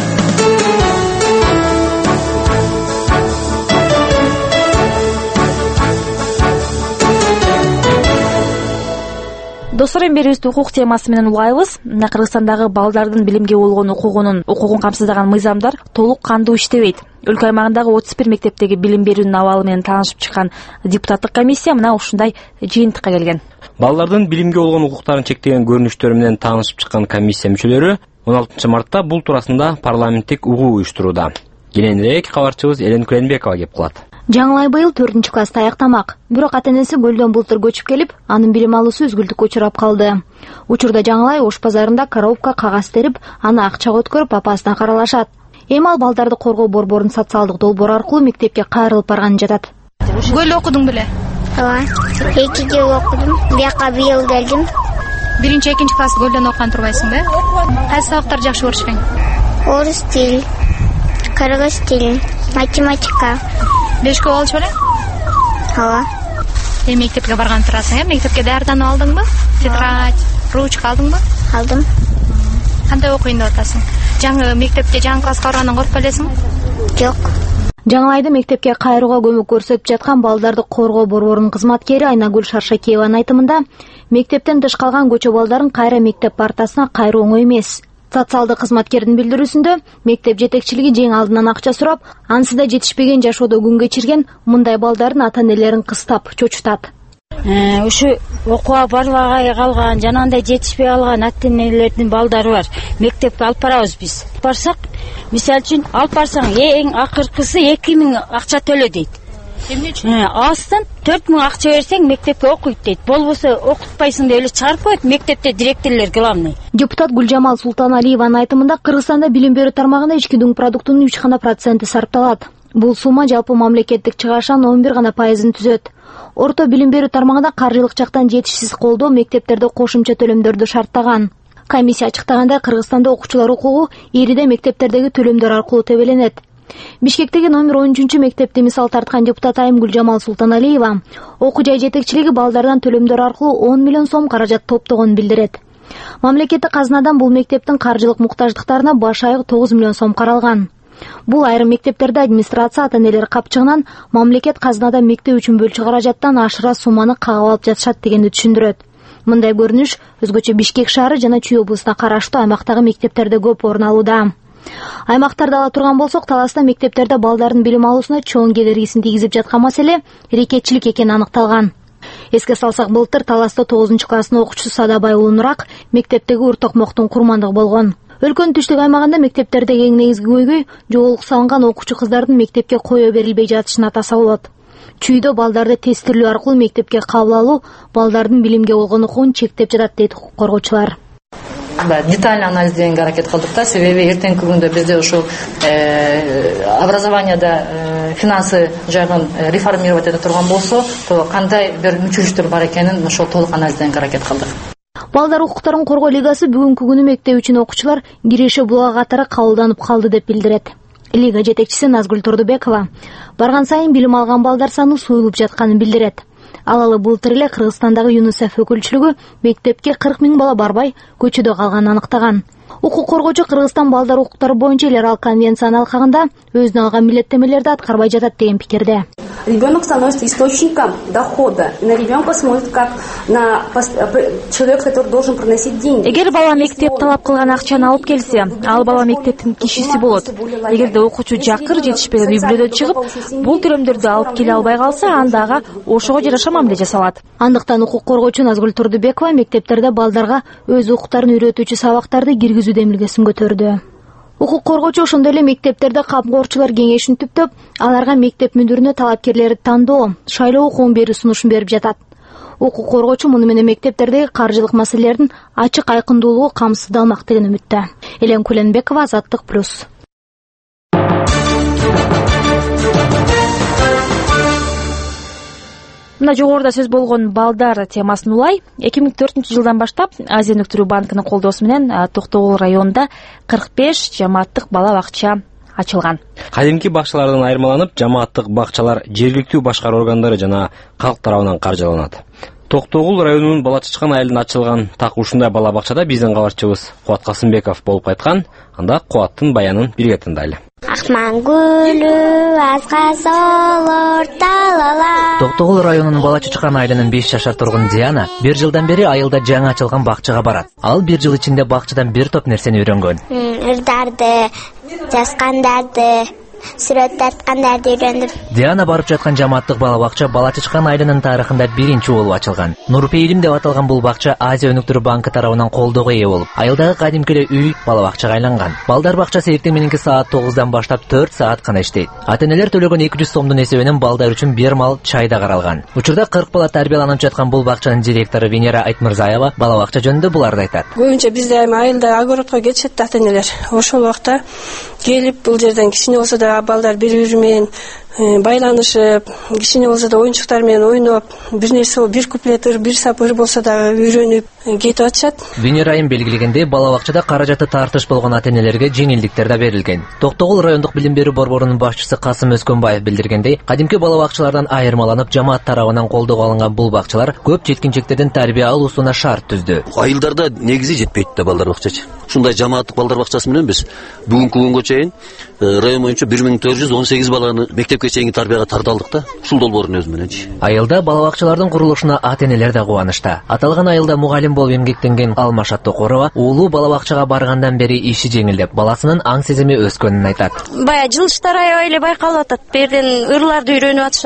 Достор, эми берибизди укук темасы менен улайбыз. Кыргызстандагы балдардын билимге болгон укугун камсыздаган мыйзамдар толук кандуу иштебейт. Өлкө аймагындагы 31 мектептеги билим берүүнүн абалы менен таанышып чыккан депутаттык комиссия мына ушундай жыйынтыкка келген. Балдардын билимге болгон укуктарын чектеген көрүнүштөрү менен таанышып чыккан комиссия мүчөлөрү 16 мартта бул туурасында парламенттик угуу уюштурууда. Кененирээк кабарчыбыз Элен Күленбекова кеп кылат. Жаңылай быйыл 4-класста аяктамак. Бирок ата-энеси көлдөн былтыр көчүп келип, анын билим алуусу үзгүлтүккө учурап калды. Учурда Жаңылай Ош базарында коробка кагаз терип, аны акчага өткөрүп апасына каралашат. Эми ал балдарды коргоо борборунун социалдык долбоор аркылуу мектепке кайрылып барганы жатат. Көлдө окудуң беле? Ооба. 2 жыл окудум. Бияка быйыл келдим. 1-2 класс көлдөн окуган турбайсың да? Кайсы сабактарды жакшы көрүшпөң? Орус тил, кыргыз тил, математика. 5 көп алчу беле? Ооба. Мектепке барган турасың, мектепке дардан алдыңбы? Тетрадь, ручка алдыңбы? Алдым. Кандай окуйын деп атасың? Жаңы мектепке жаңы класска баргандан коркпой элесиңби? Жок. Жаңылайды мектепке кайрууга көмөк көрсөтүп жаткан балдарды коргоо борборунун кызматкери Айнагүл Шаршакееванын айтымында, мектептен тыш калган көчө балдарын кайра мектеп партасына кайруу оңой эмес. Социалдык кызматкердин билдирүүсүндө, мектеп жетекчилиги жең алдынан акча сурап, ансыз да жетишпеген жашоодо күн кечирген мындай балдардын ата-энелерин кыстап чочутат. Ушу окууга барбагай калган, жанагындай жетишпей калган ата-энелердин балдары бар. Мектепке алып барабыз биз. Барсак, мисалы үчүн алып барсаң, эң акыркысы 2000 акча төлө дейт. Эмне үчүн? Астан 4000 акча берсең мектепке окуйт дейт. Болбосо окутпайсың деп эле чыгарып коет, мектепте директорлор главный. Депутат Гүлжамал Султаналиеванын айтымында Кыргызстанда билим берүү тармагында ички дуң продуктунун 3% сарпталат. Бул сумма жалпы мамлекеттик чыгашанын 11% түзөт. Орто билим берүү тармагында каржылык жактан жетишсиз колдоо мектептерде кошумча төлөмдөрдү шарттаган. Комиссия ачыктагандай, Кыргызстанда окуучулар укугу ириде мектептердеги төлөмдөр аркылуу төбөлөнөт. Бишкектеги номер 13 мектепти мисал тарткан депутат айым Гүлжамал Султаналиева окуу жай жетекчилиги балдардан төлөмдөр аркылуу 10 миллион сом каражат топтогонун билдирет. Мамлекеттик казынадан бул мектептин каржылык муктаждыктарына баш айык 9 миллион сом каралган. Бул айрым мектептерде администрация ата-энелер капчыгынан мамлекет казынадан мектеп үчүн бөлчү каражаттан ашыра сумманы кагып алып жатышат дегенди түшүндүрөт. Мындай көрүнүш өзгөчө Бишкек шаары жана Чүй облусуна караштуу аймактагы мектептерде көп орун алууда. Аймактарды ала турган болсок, Таласта мектептерде балдардын билим алуусуна чоң кедергисин тийгизип жаткан маселе рекетчилик экени аныкталган. Эске салсак, былтыр Таласта 9-класстын окуучусу Садабай Улунураак мектептеги уртокмоктун курмандыгы болгон. Өлкөнүн түштүк аймагында мектептердеги эң негизги көйгөй жоголук салынган окуучу кыздардын мектепке кое берилбей жатышына атаса болот. Чүйдө балдарды тестирлөө аркылуу мектепке кабыл алуу балдардын билимге болгон укугун чектеп жатат дейт укук коргоочулар. Детально анализдегенге аракет кылдык да, себеби эртеңки күндө бизде ушул образованияда финансы жагын реформировать эте турган болсо, то кандай бир мүчүлүштөр бар экенин ошол толук анализдегенге аракет кылдык. Балдар укуктарын коргоо лигасы бүгүнкү күнү мектеп үчүн окуучулар киреше булага катары кабылданып калды деп билдирет. Лига жетекчиси Назгүл Турдубекова барган сайын билим алган балдар саны суюлуп жатканын билдирет. Алалы былтыр эле Кыргызстандагы ЮНИСЕФ өкүлчүлүгү мектепке 40 000 бала барбай көчөдө калганын аныктаган. Укук коргоочу Кыргызстан балдар укуктары боюнча эл аралык конвенцияны алкагында өзүнө алган милдеттемелерди аткарбай жатат деген пикирде. Ребенок становится источником дохода. На ребенка смотрит как на человек, который должен приносить деньги. Эгер бала мектеп талап кылган акчаны алып келсе, ал бала мектептин кишиси болот. Эгерде окуучу жакыр жетишпеген үй бүлөдөн чыгып, бул төлөмдөрдү алып келе албай калса, анда ага ошого жараша мамиле жасалат. Андыктан укук коргоочу Назгүл Турдубекова мектептерде балдарга өз укуктарын үйрөтүүчү сабактарды киргизүү демилгесин көтөрдү. Укук коргоочу ошондой эле мектептерде камгорчулар кеңешин түптөп, аларга мектеп мүдүрүнө талапкерлерди тандоо, шайлоо укугун берүү сунушун берип жатат. Укук коргоочу муну менен мектептердеги каржылык маселелердин ачык айкындуулугу камсыздалмак деген үмүттө. Элен Куленбекова, Азаттык плюс. Мына жогоруда сөз болгон балдар темасын улай 2004-жылдан баштап Азия өнүктүрүү банкынын колдоосу менен Токтогул районунда 45 жамааттык бала бакча ачылган. Кадимки бакчалардан айырмаланып, жамааттык бакчалар жергиликтүү башкаруу органдары жана калк тарабынан каржыланат. Токтогул районунун Бала Чычкан айылында ачылган так ушундай бала бакчада биздин кабарчыбыз Кубат Касымбеков болуп кайткан. Анда Кубаттын баянын бирге тыңдайлы. Акман гүлү азга солор талала. Токтогул районунун Бала Чычкан айылынын 5 жашар тургун Диана 1 жылдан бери айылда жаңы ачылган бакчага барат. Ал 1 жыл ичинде бакчадан бир топ нерсени үйрөнгөн. Ырдарды, жазгандарды, сүрөт тарткандарды үйрөндүм. Диана барып жаткан жамааттык бала бакча Бала Чычкан айылынын тарыхында биринчи болуп ачылган. Нурпейилим деп аталган бул бакча Азия өнүктүрүү банкы тарабынан колдоого ээ болуп, айылдагы кадимки эле үй бала бакчага айланган. Балдар бакчасы эртең мененки саат 9-дан баштап 4 саат гана иштейт. Ата-энелер төлөгөн 200 сомдун эсебинен балдар үчүн бир мал чай да каралган. Учурда 40 бала тарбияланып жаткан бул бакчанын директору Венера Айтмырзаева бала бакча жөнүндө буларды айтат. Көбүнчө бизде айылда огородко кетишет ата-энелер. Ошол убакта келип бул жерден кичине болсо да балдар бири-бири менен байланышып, кичине болсо да оюнчуктар менен ойноп, бир нерсе, бир куплет ыр, бир сап ыр болсо да үйрөнүп кетип атышат. Венера айым белгилегендей, бала бакчада каражаты тартыш болгон ата-энелерге жеңилдиктер да берилген. Токтогул райондук билим берүү борборунун башчысы Касым Өскөнбаев билдиргендей, кадимки бала бакчалардан айырмаланып, жамаат тарабынан колдоого алынган бул бакчалар көп жеткинчектердин тарбия алуусуна шарт түздү. Айылдарда негизи жетпейт да балдар бакчачы. Ушундай жамааттык балдар бакчасы менен биз бүгүнкү күнгө чейин район боюнча 1418 баланы мектепке чейинки тарбияга тарталдык да. Ушул долбоордун өзү мененчи. Айылда бала бакчалардын курулушуна ата-энелер да кубанычта. Аталган айылда мугалим болуп эмгектенген Алмашат Токорова уулу бала бакчага баргандан бери иши жеңилдеп, баласынын аң сезими өскөнүн айтат. Бая жылыштар аябай эле байкалып атат. Берден ырларды үйрөнүп атышат.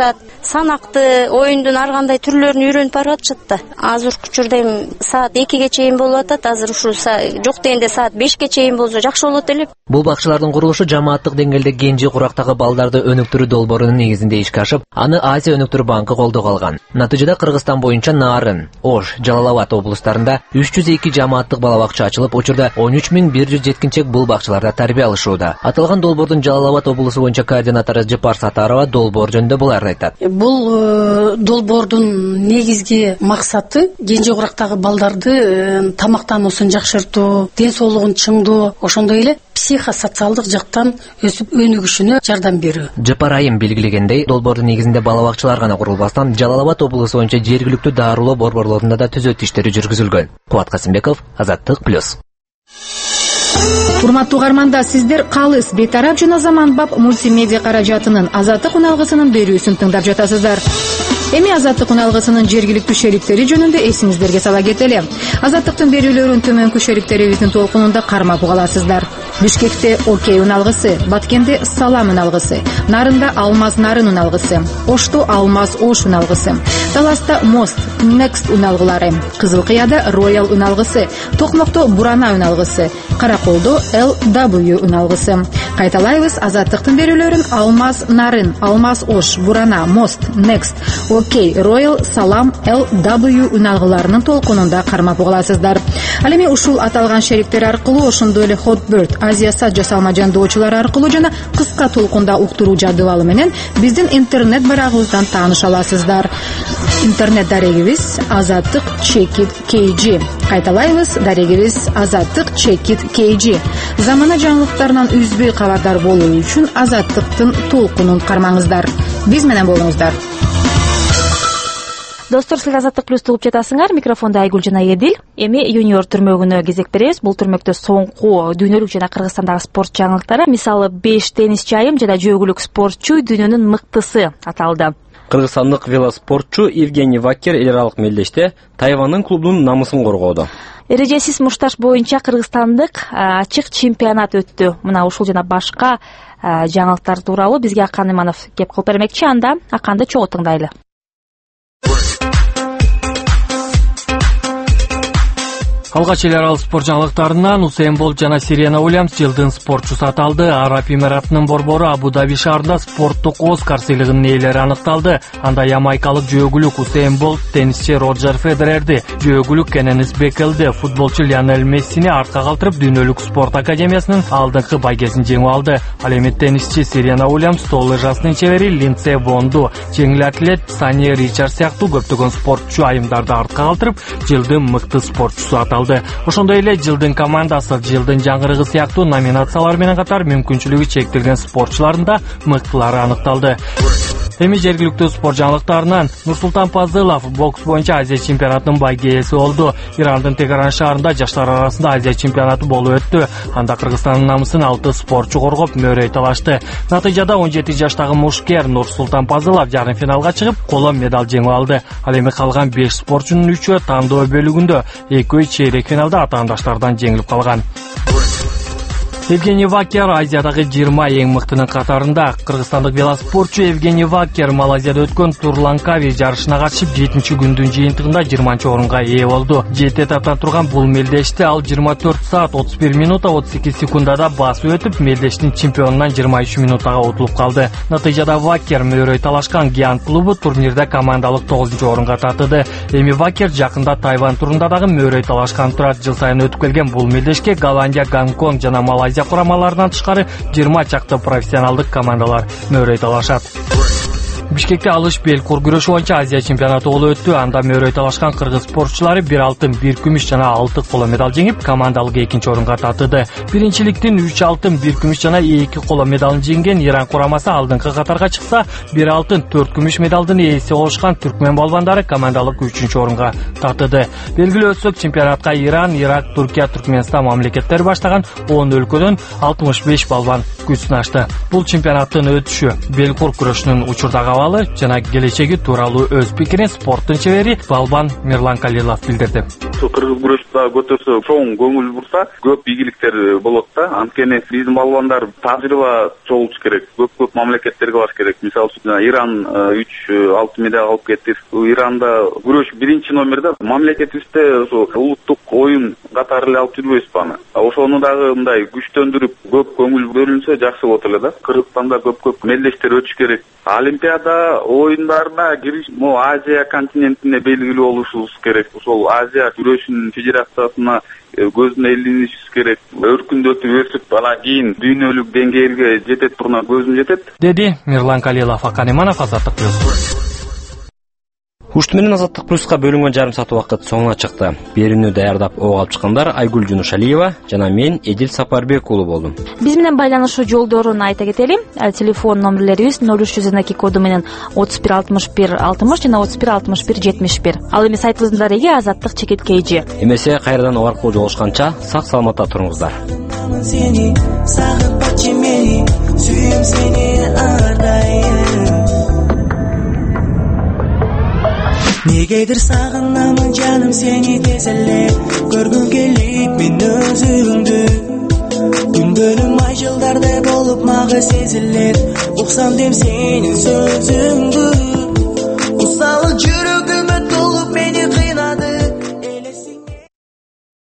санакты оюндун ар кандай түрлөрүн үйрөнүп барып атышат да. Азыркы учурда эми саат 2ге чейин болуп атат. Азыр ушул жок дегенде саат 5ге чейин болсо жакшы болот эле. Бул бакчалардын курулушу жамааттык деңгээлде кенже курактагы балдарды өнүктүрүү долбоорунун негизинде ишке ашып, аны Азия өнүктүрүү банкы колдоого алган. Натыйжада Кыргызстан боюнча Нарын, Ош, Жалал-Абад облустарында 302 жамааттык бала бакча ачылып, учурда 13100 жеткинчек бул бакчаларда тарбия алышууда. Аталган долбоордун Жалал-Абад облусу боюнча координатору Жапар Сатарова долбоор жөнүндө буларды айтат. Бул долбоордун негизги максаты кенже курактагы балдарды тамактануусун жакшыртуу, ден соолугун чыңдоо, ошондой эле психосоциалдык жактан өсүп өнүгүшүнө жардам берүү. Жапар Айым белгилегендей, долбоордун негизинде бала бакчалар гана курулбастан, Жалал-Абад облусу боюнча жергиликтүү дарылоо борборлорунда да түзөт иштери жүргүзүлгөн. Кубат Касымбеков, Азаттык плюс. Урматтуу угармандар, сиздер Калыс бейтарап жана заманбап мультимедиа каражатынын Азаттык уналгысынын берүүсүн тыңдап жатасыздар. Эми Азаттык уналгысынын жергиликтүү шериктери жөнүндө эсиңиздерге сала кетели. Азаттыктын берүүлөрүн төмөнкү шериктерибиздин толкунунда кармап угаласыздар. Бишкекте Окей уналгысы, Баткенде Салам уналгысы, Нарында Алмаз Нарын уналгысы, Ошто Алмаз Ош уналгысы, Таласта Мост Next уналгылары, Кызылкыяда Royal уналгысы, Токмокто Бурана уналгысы, Караколдо LW уналгысы. Кайталайбыз, Азаттыктын берүүлөрүн Алмаз Нарын, Алмаз Ош, Бурана, Мост, Next, Окей, Royal, Салам, LW уналгыларынын толкунунда кармап угаласыздар. Ал эми ушул аталган шериктер аркылуу, ошондой эле Hotbird, Азия сат жасалма жандоочулар аркылуу жана кыска толкунда уктуруу жадыбалы менен биздин интернет барагыбыздан тааныша аласыздар. Интернет дарегибиз Азаттык Чекит KG. Кайталайбыз, дарегибиз Азаттык Чекит KG. Замана жаңылыктарынан үзбөй кабардар болуу үчүн Азаттыктын толкунун кармаңыздар. Биз менен болуңуздар. Достор, сиз Азаттык плюс угуп жатасыңар. Микрофонда Айгүл жана Эдил. Эми юниор түрмөгүнө кезек беребиз. Бул түрмөктө соңку дүйнөлүк жана Кыргызстандагы спорт жаңылыктары, мисалы 5 теннисчи айым жана жөгүлүк спортчу дүйнөнүн мыктысы аталды. Кыргызстандык велоспортчу Евгений Ваккер эл аралык мелдеште Тайвандын клубунун намысын коргоодо. Эрежесиз мушташ боюнча кыргызстандык ачык чемпионат өттү. Мына ушул жана башка жаңылыктар тууралуу бизге Акан Иманов кеп кылып бермекчи. Анда Аканды чогуу тыңдайлы. Алгач эл аралык спорт жаңылыктарынан Усейн Болт жана Серена Уильямс жылдын спортчусу аталды. Араб Эмиратынын борбору Абу-Даби шаарында спорттук Оскар сыйлыгынын ээлери аныкталды. Анда ямайкалык жөөгүлүк Усейн Болт теннисчи Роджер Федерерди, жөөгүлүк Кеннис Бекелди, футболчу Лионель Мессини артка калтырып дүйнөлүк спорт академиясынын алдыңкы байгесин жеңип алды. Ал эми теннисчи Серена Уильямс стол лыжасынын чебери Линдсей Вонду, жеңил атлет Сани Ричард сыяктуу көптөгөн спортчу айымдарды артка калтырып жылдын мыкты спортчусу аталды. Ошондой эле жылдын командасы, жылдын жаңырыгы сыяктуу номинациялар менен катар мүмкүнчүлүгү чектелген спортчулардын да мыктылары аныкталды. Эми жергиликтүү спорт жаңылыктарынан Нурсултан Пазылов бокс боюнча Азия чемпионатынын байге ээси болду. Ирандын Тегеран шаарында жаштар арасында Азия чемпионаты болуп өттү. Анда Кыргызстандын намысын 6 спортчу коргоп мөөрөй талашты. Натыйжада 17 жаштагы мушкер Нурсултан Пазылов жарым финалга чыгып, коло медаль жеңип алды. Ал эми калган 5 спортчунун 3-өө тандоо бөлүгүндө, 2-өө чейрек финалда атаандаштардан жеңилип калган. Евгений Ваккер Азиядагы 20 эң мыктынын катарында. Кыргызстандык велоспортчу Евгений Ваккер Малайзияда өткөн Турланкави жарышына катышып 7-күндүн жыйынтыгында 20-орунга ээ болду. 7 этаптан турган бул мелдеште ал 24 саат 31 минута 38 секундада басып өтүп, мелдештин чемпионунан 23 минутага утулуп калды. Натыйжада Ваккер мөөрөй талашкан Гиан клубу турнирде командалык 9-орунга татыды. Эми Ваккер жакында Тайвань турунда дагы мөөрөй талашкан турат. Жыл сайын өтүп келген бул мелдешке Голландия, Гонконг жана Малайзия курамаларынан тышкары 20 чакты профессионалдык командалар мөөрөй талашат. Бишкекте алыш бел кур күрөшү боюнча Азия чемпионаты болуп өттү. Анда мөөрөй талашкан кыргыз спортчулары 1 алтын, 1 күмүш жана 6 коло медаль жеңип, командалык 2-орунга татыды. Биринчиликтин 3 алтын, 1 күмүш жана 2 коло медалын жеңген Иран курамасы алдыңкы катарга чыкса, 1 алтын, 4 күмүш медалдын ээси болушкан түркмен балбандары командалык 3-орунга татыды. Белгилүү өтсөк, чемпионатка Иран, Ирак, Туркия, Түркменстан мамлекеттери баштаган 10 өлкөдөн 65 балбан күч сынашты. Бул чемпионаттын өтүшү бел кур күрөшүнүн учурдагы абалы жана келечеги тууралуу өз пикирин спорттун чебери балбан Мирлан Калилов билдирди. Кыргыз күрөшү дагы көтөрсө, чоң көңүл бурса, көп ийгиликтер болот да. Анткени биздин балбандар тажрыйба чогулуш керек. Көп мамлекеттерге барыш керек. Мисалы үчүн Иран 3-6 медаль алып кетти. Иранда күрөш биринчи номерде. Мамлекетибизде ошо улуттук оюн катары эле алып жүрбөйбүзбү аны. Ошону дагы мындай күчтөндүрүп, көп көңүл бөлүнсө жакшы болот эле да. Кыргызстанда көп мелдештер өтүш керек. Олимпиада оюндарына кириш, Азия континентине белгилүү болушубуз керек. Ошол Азия күрөшүнүн федерациясына көзүнө илинишибиз керек. Өркүндөтүп өсүп, анан кийин дүйнөлүк деңгээлге жетет турган көзүм жетет, деди Мирлан Калилов. Акан Иманов, Азаттык плюс. Ушт менен Азаттык плюска бөлүнгөн жарым саат убакыт соңуна чыкты. Берүүнү даярдап ого алып чыккандар Айгүл Жунушалиева жана мен Эдил Сапарбек уулу болдум. Биз менен байланышуу жолдорун айта кетели. Телефон номерлерибиз 0302 коду менен 3161 60 жана 31 61 71. Ал эми сайтыбыздын дареги Азаттык чекит KG. Эмесе кайрадан ого аркылуу жолугушканча сак саламатта туруңуздар. Seni sağıp meni, suyum seni ardayım. Negedir sağınamın canım seni teselli, görgün gelip men özüңdü. Күндөнүм ай жылдардай болуп мага сезилет, уксам дем сенин сөзүңдү.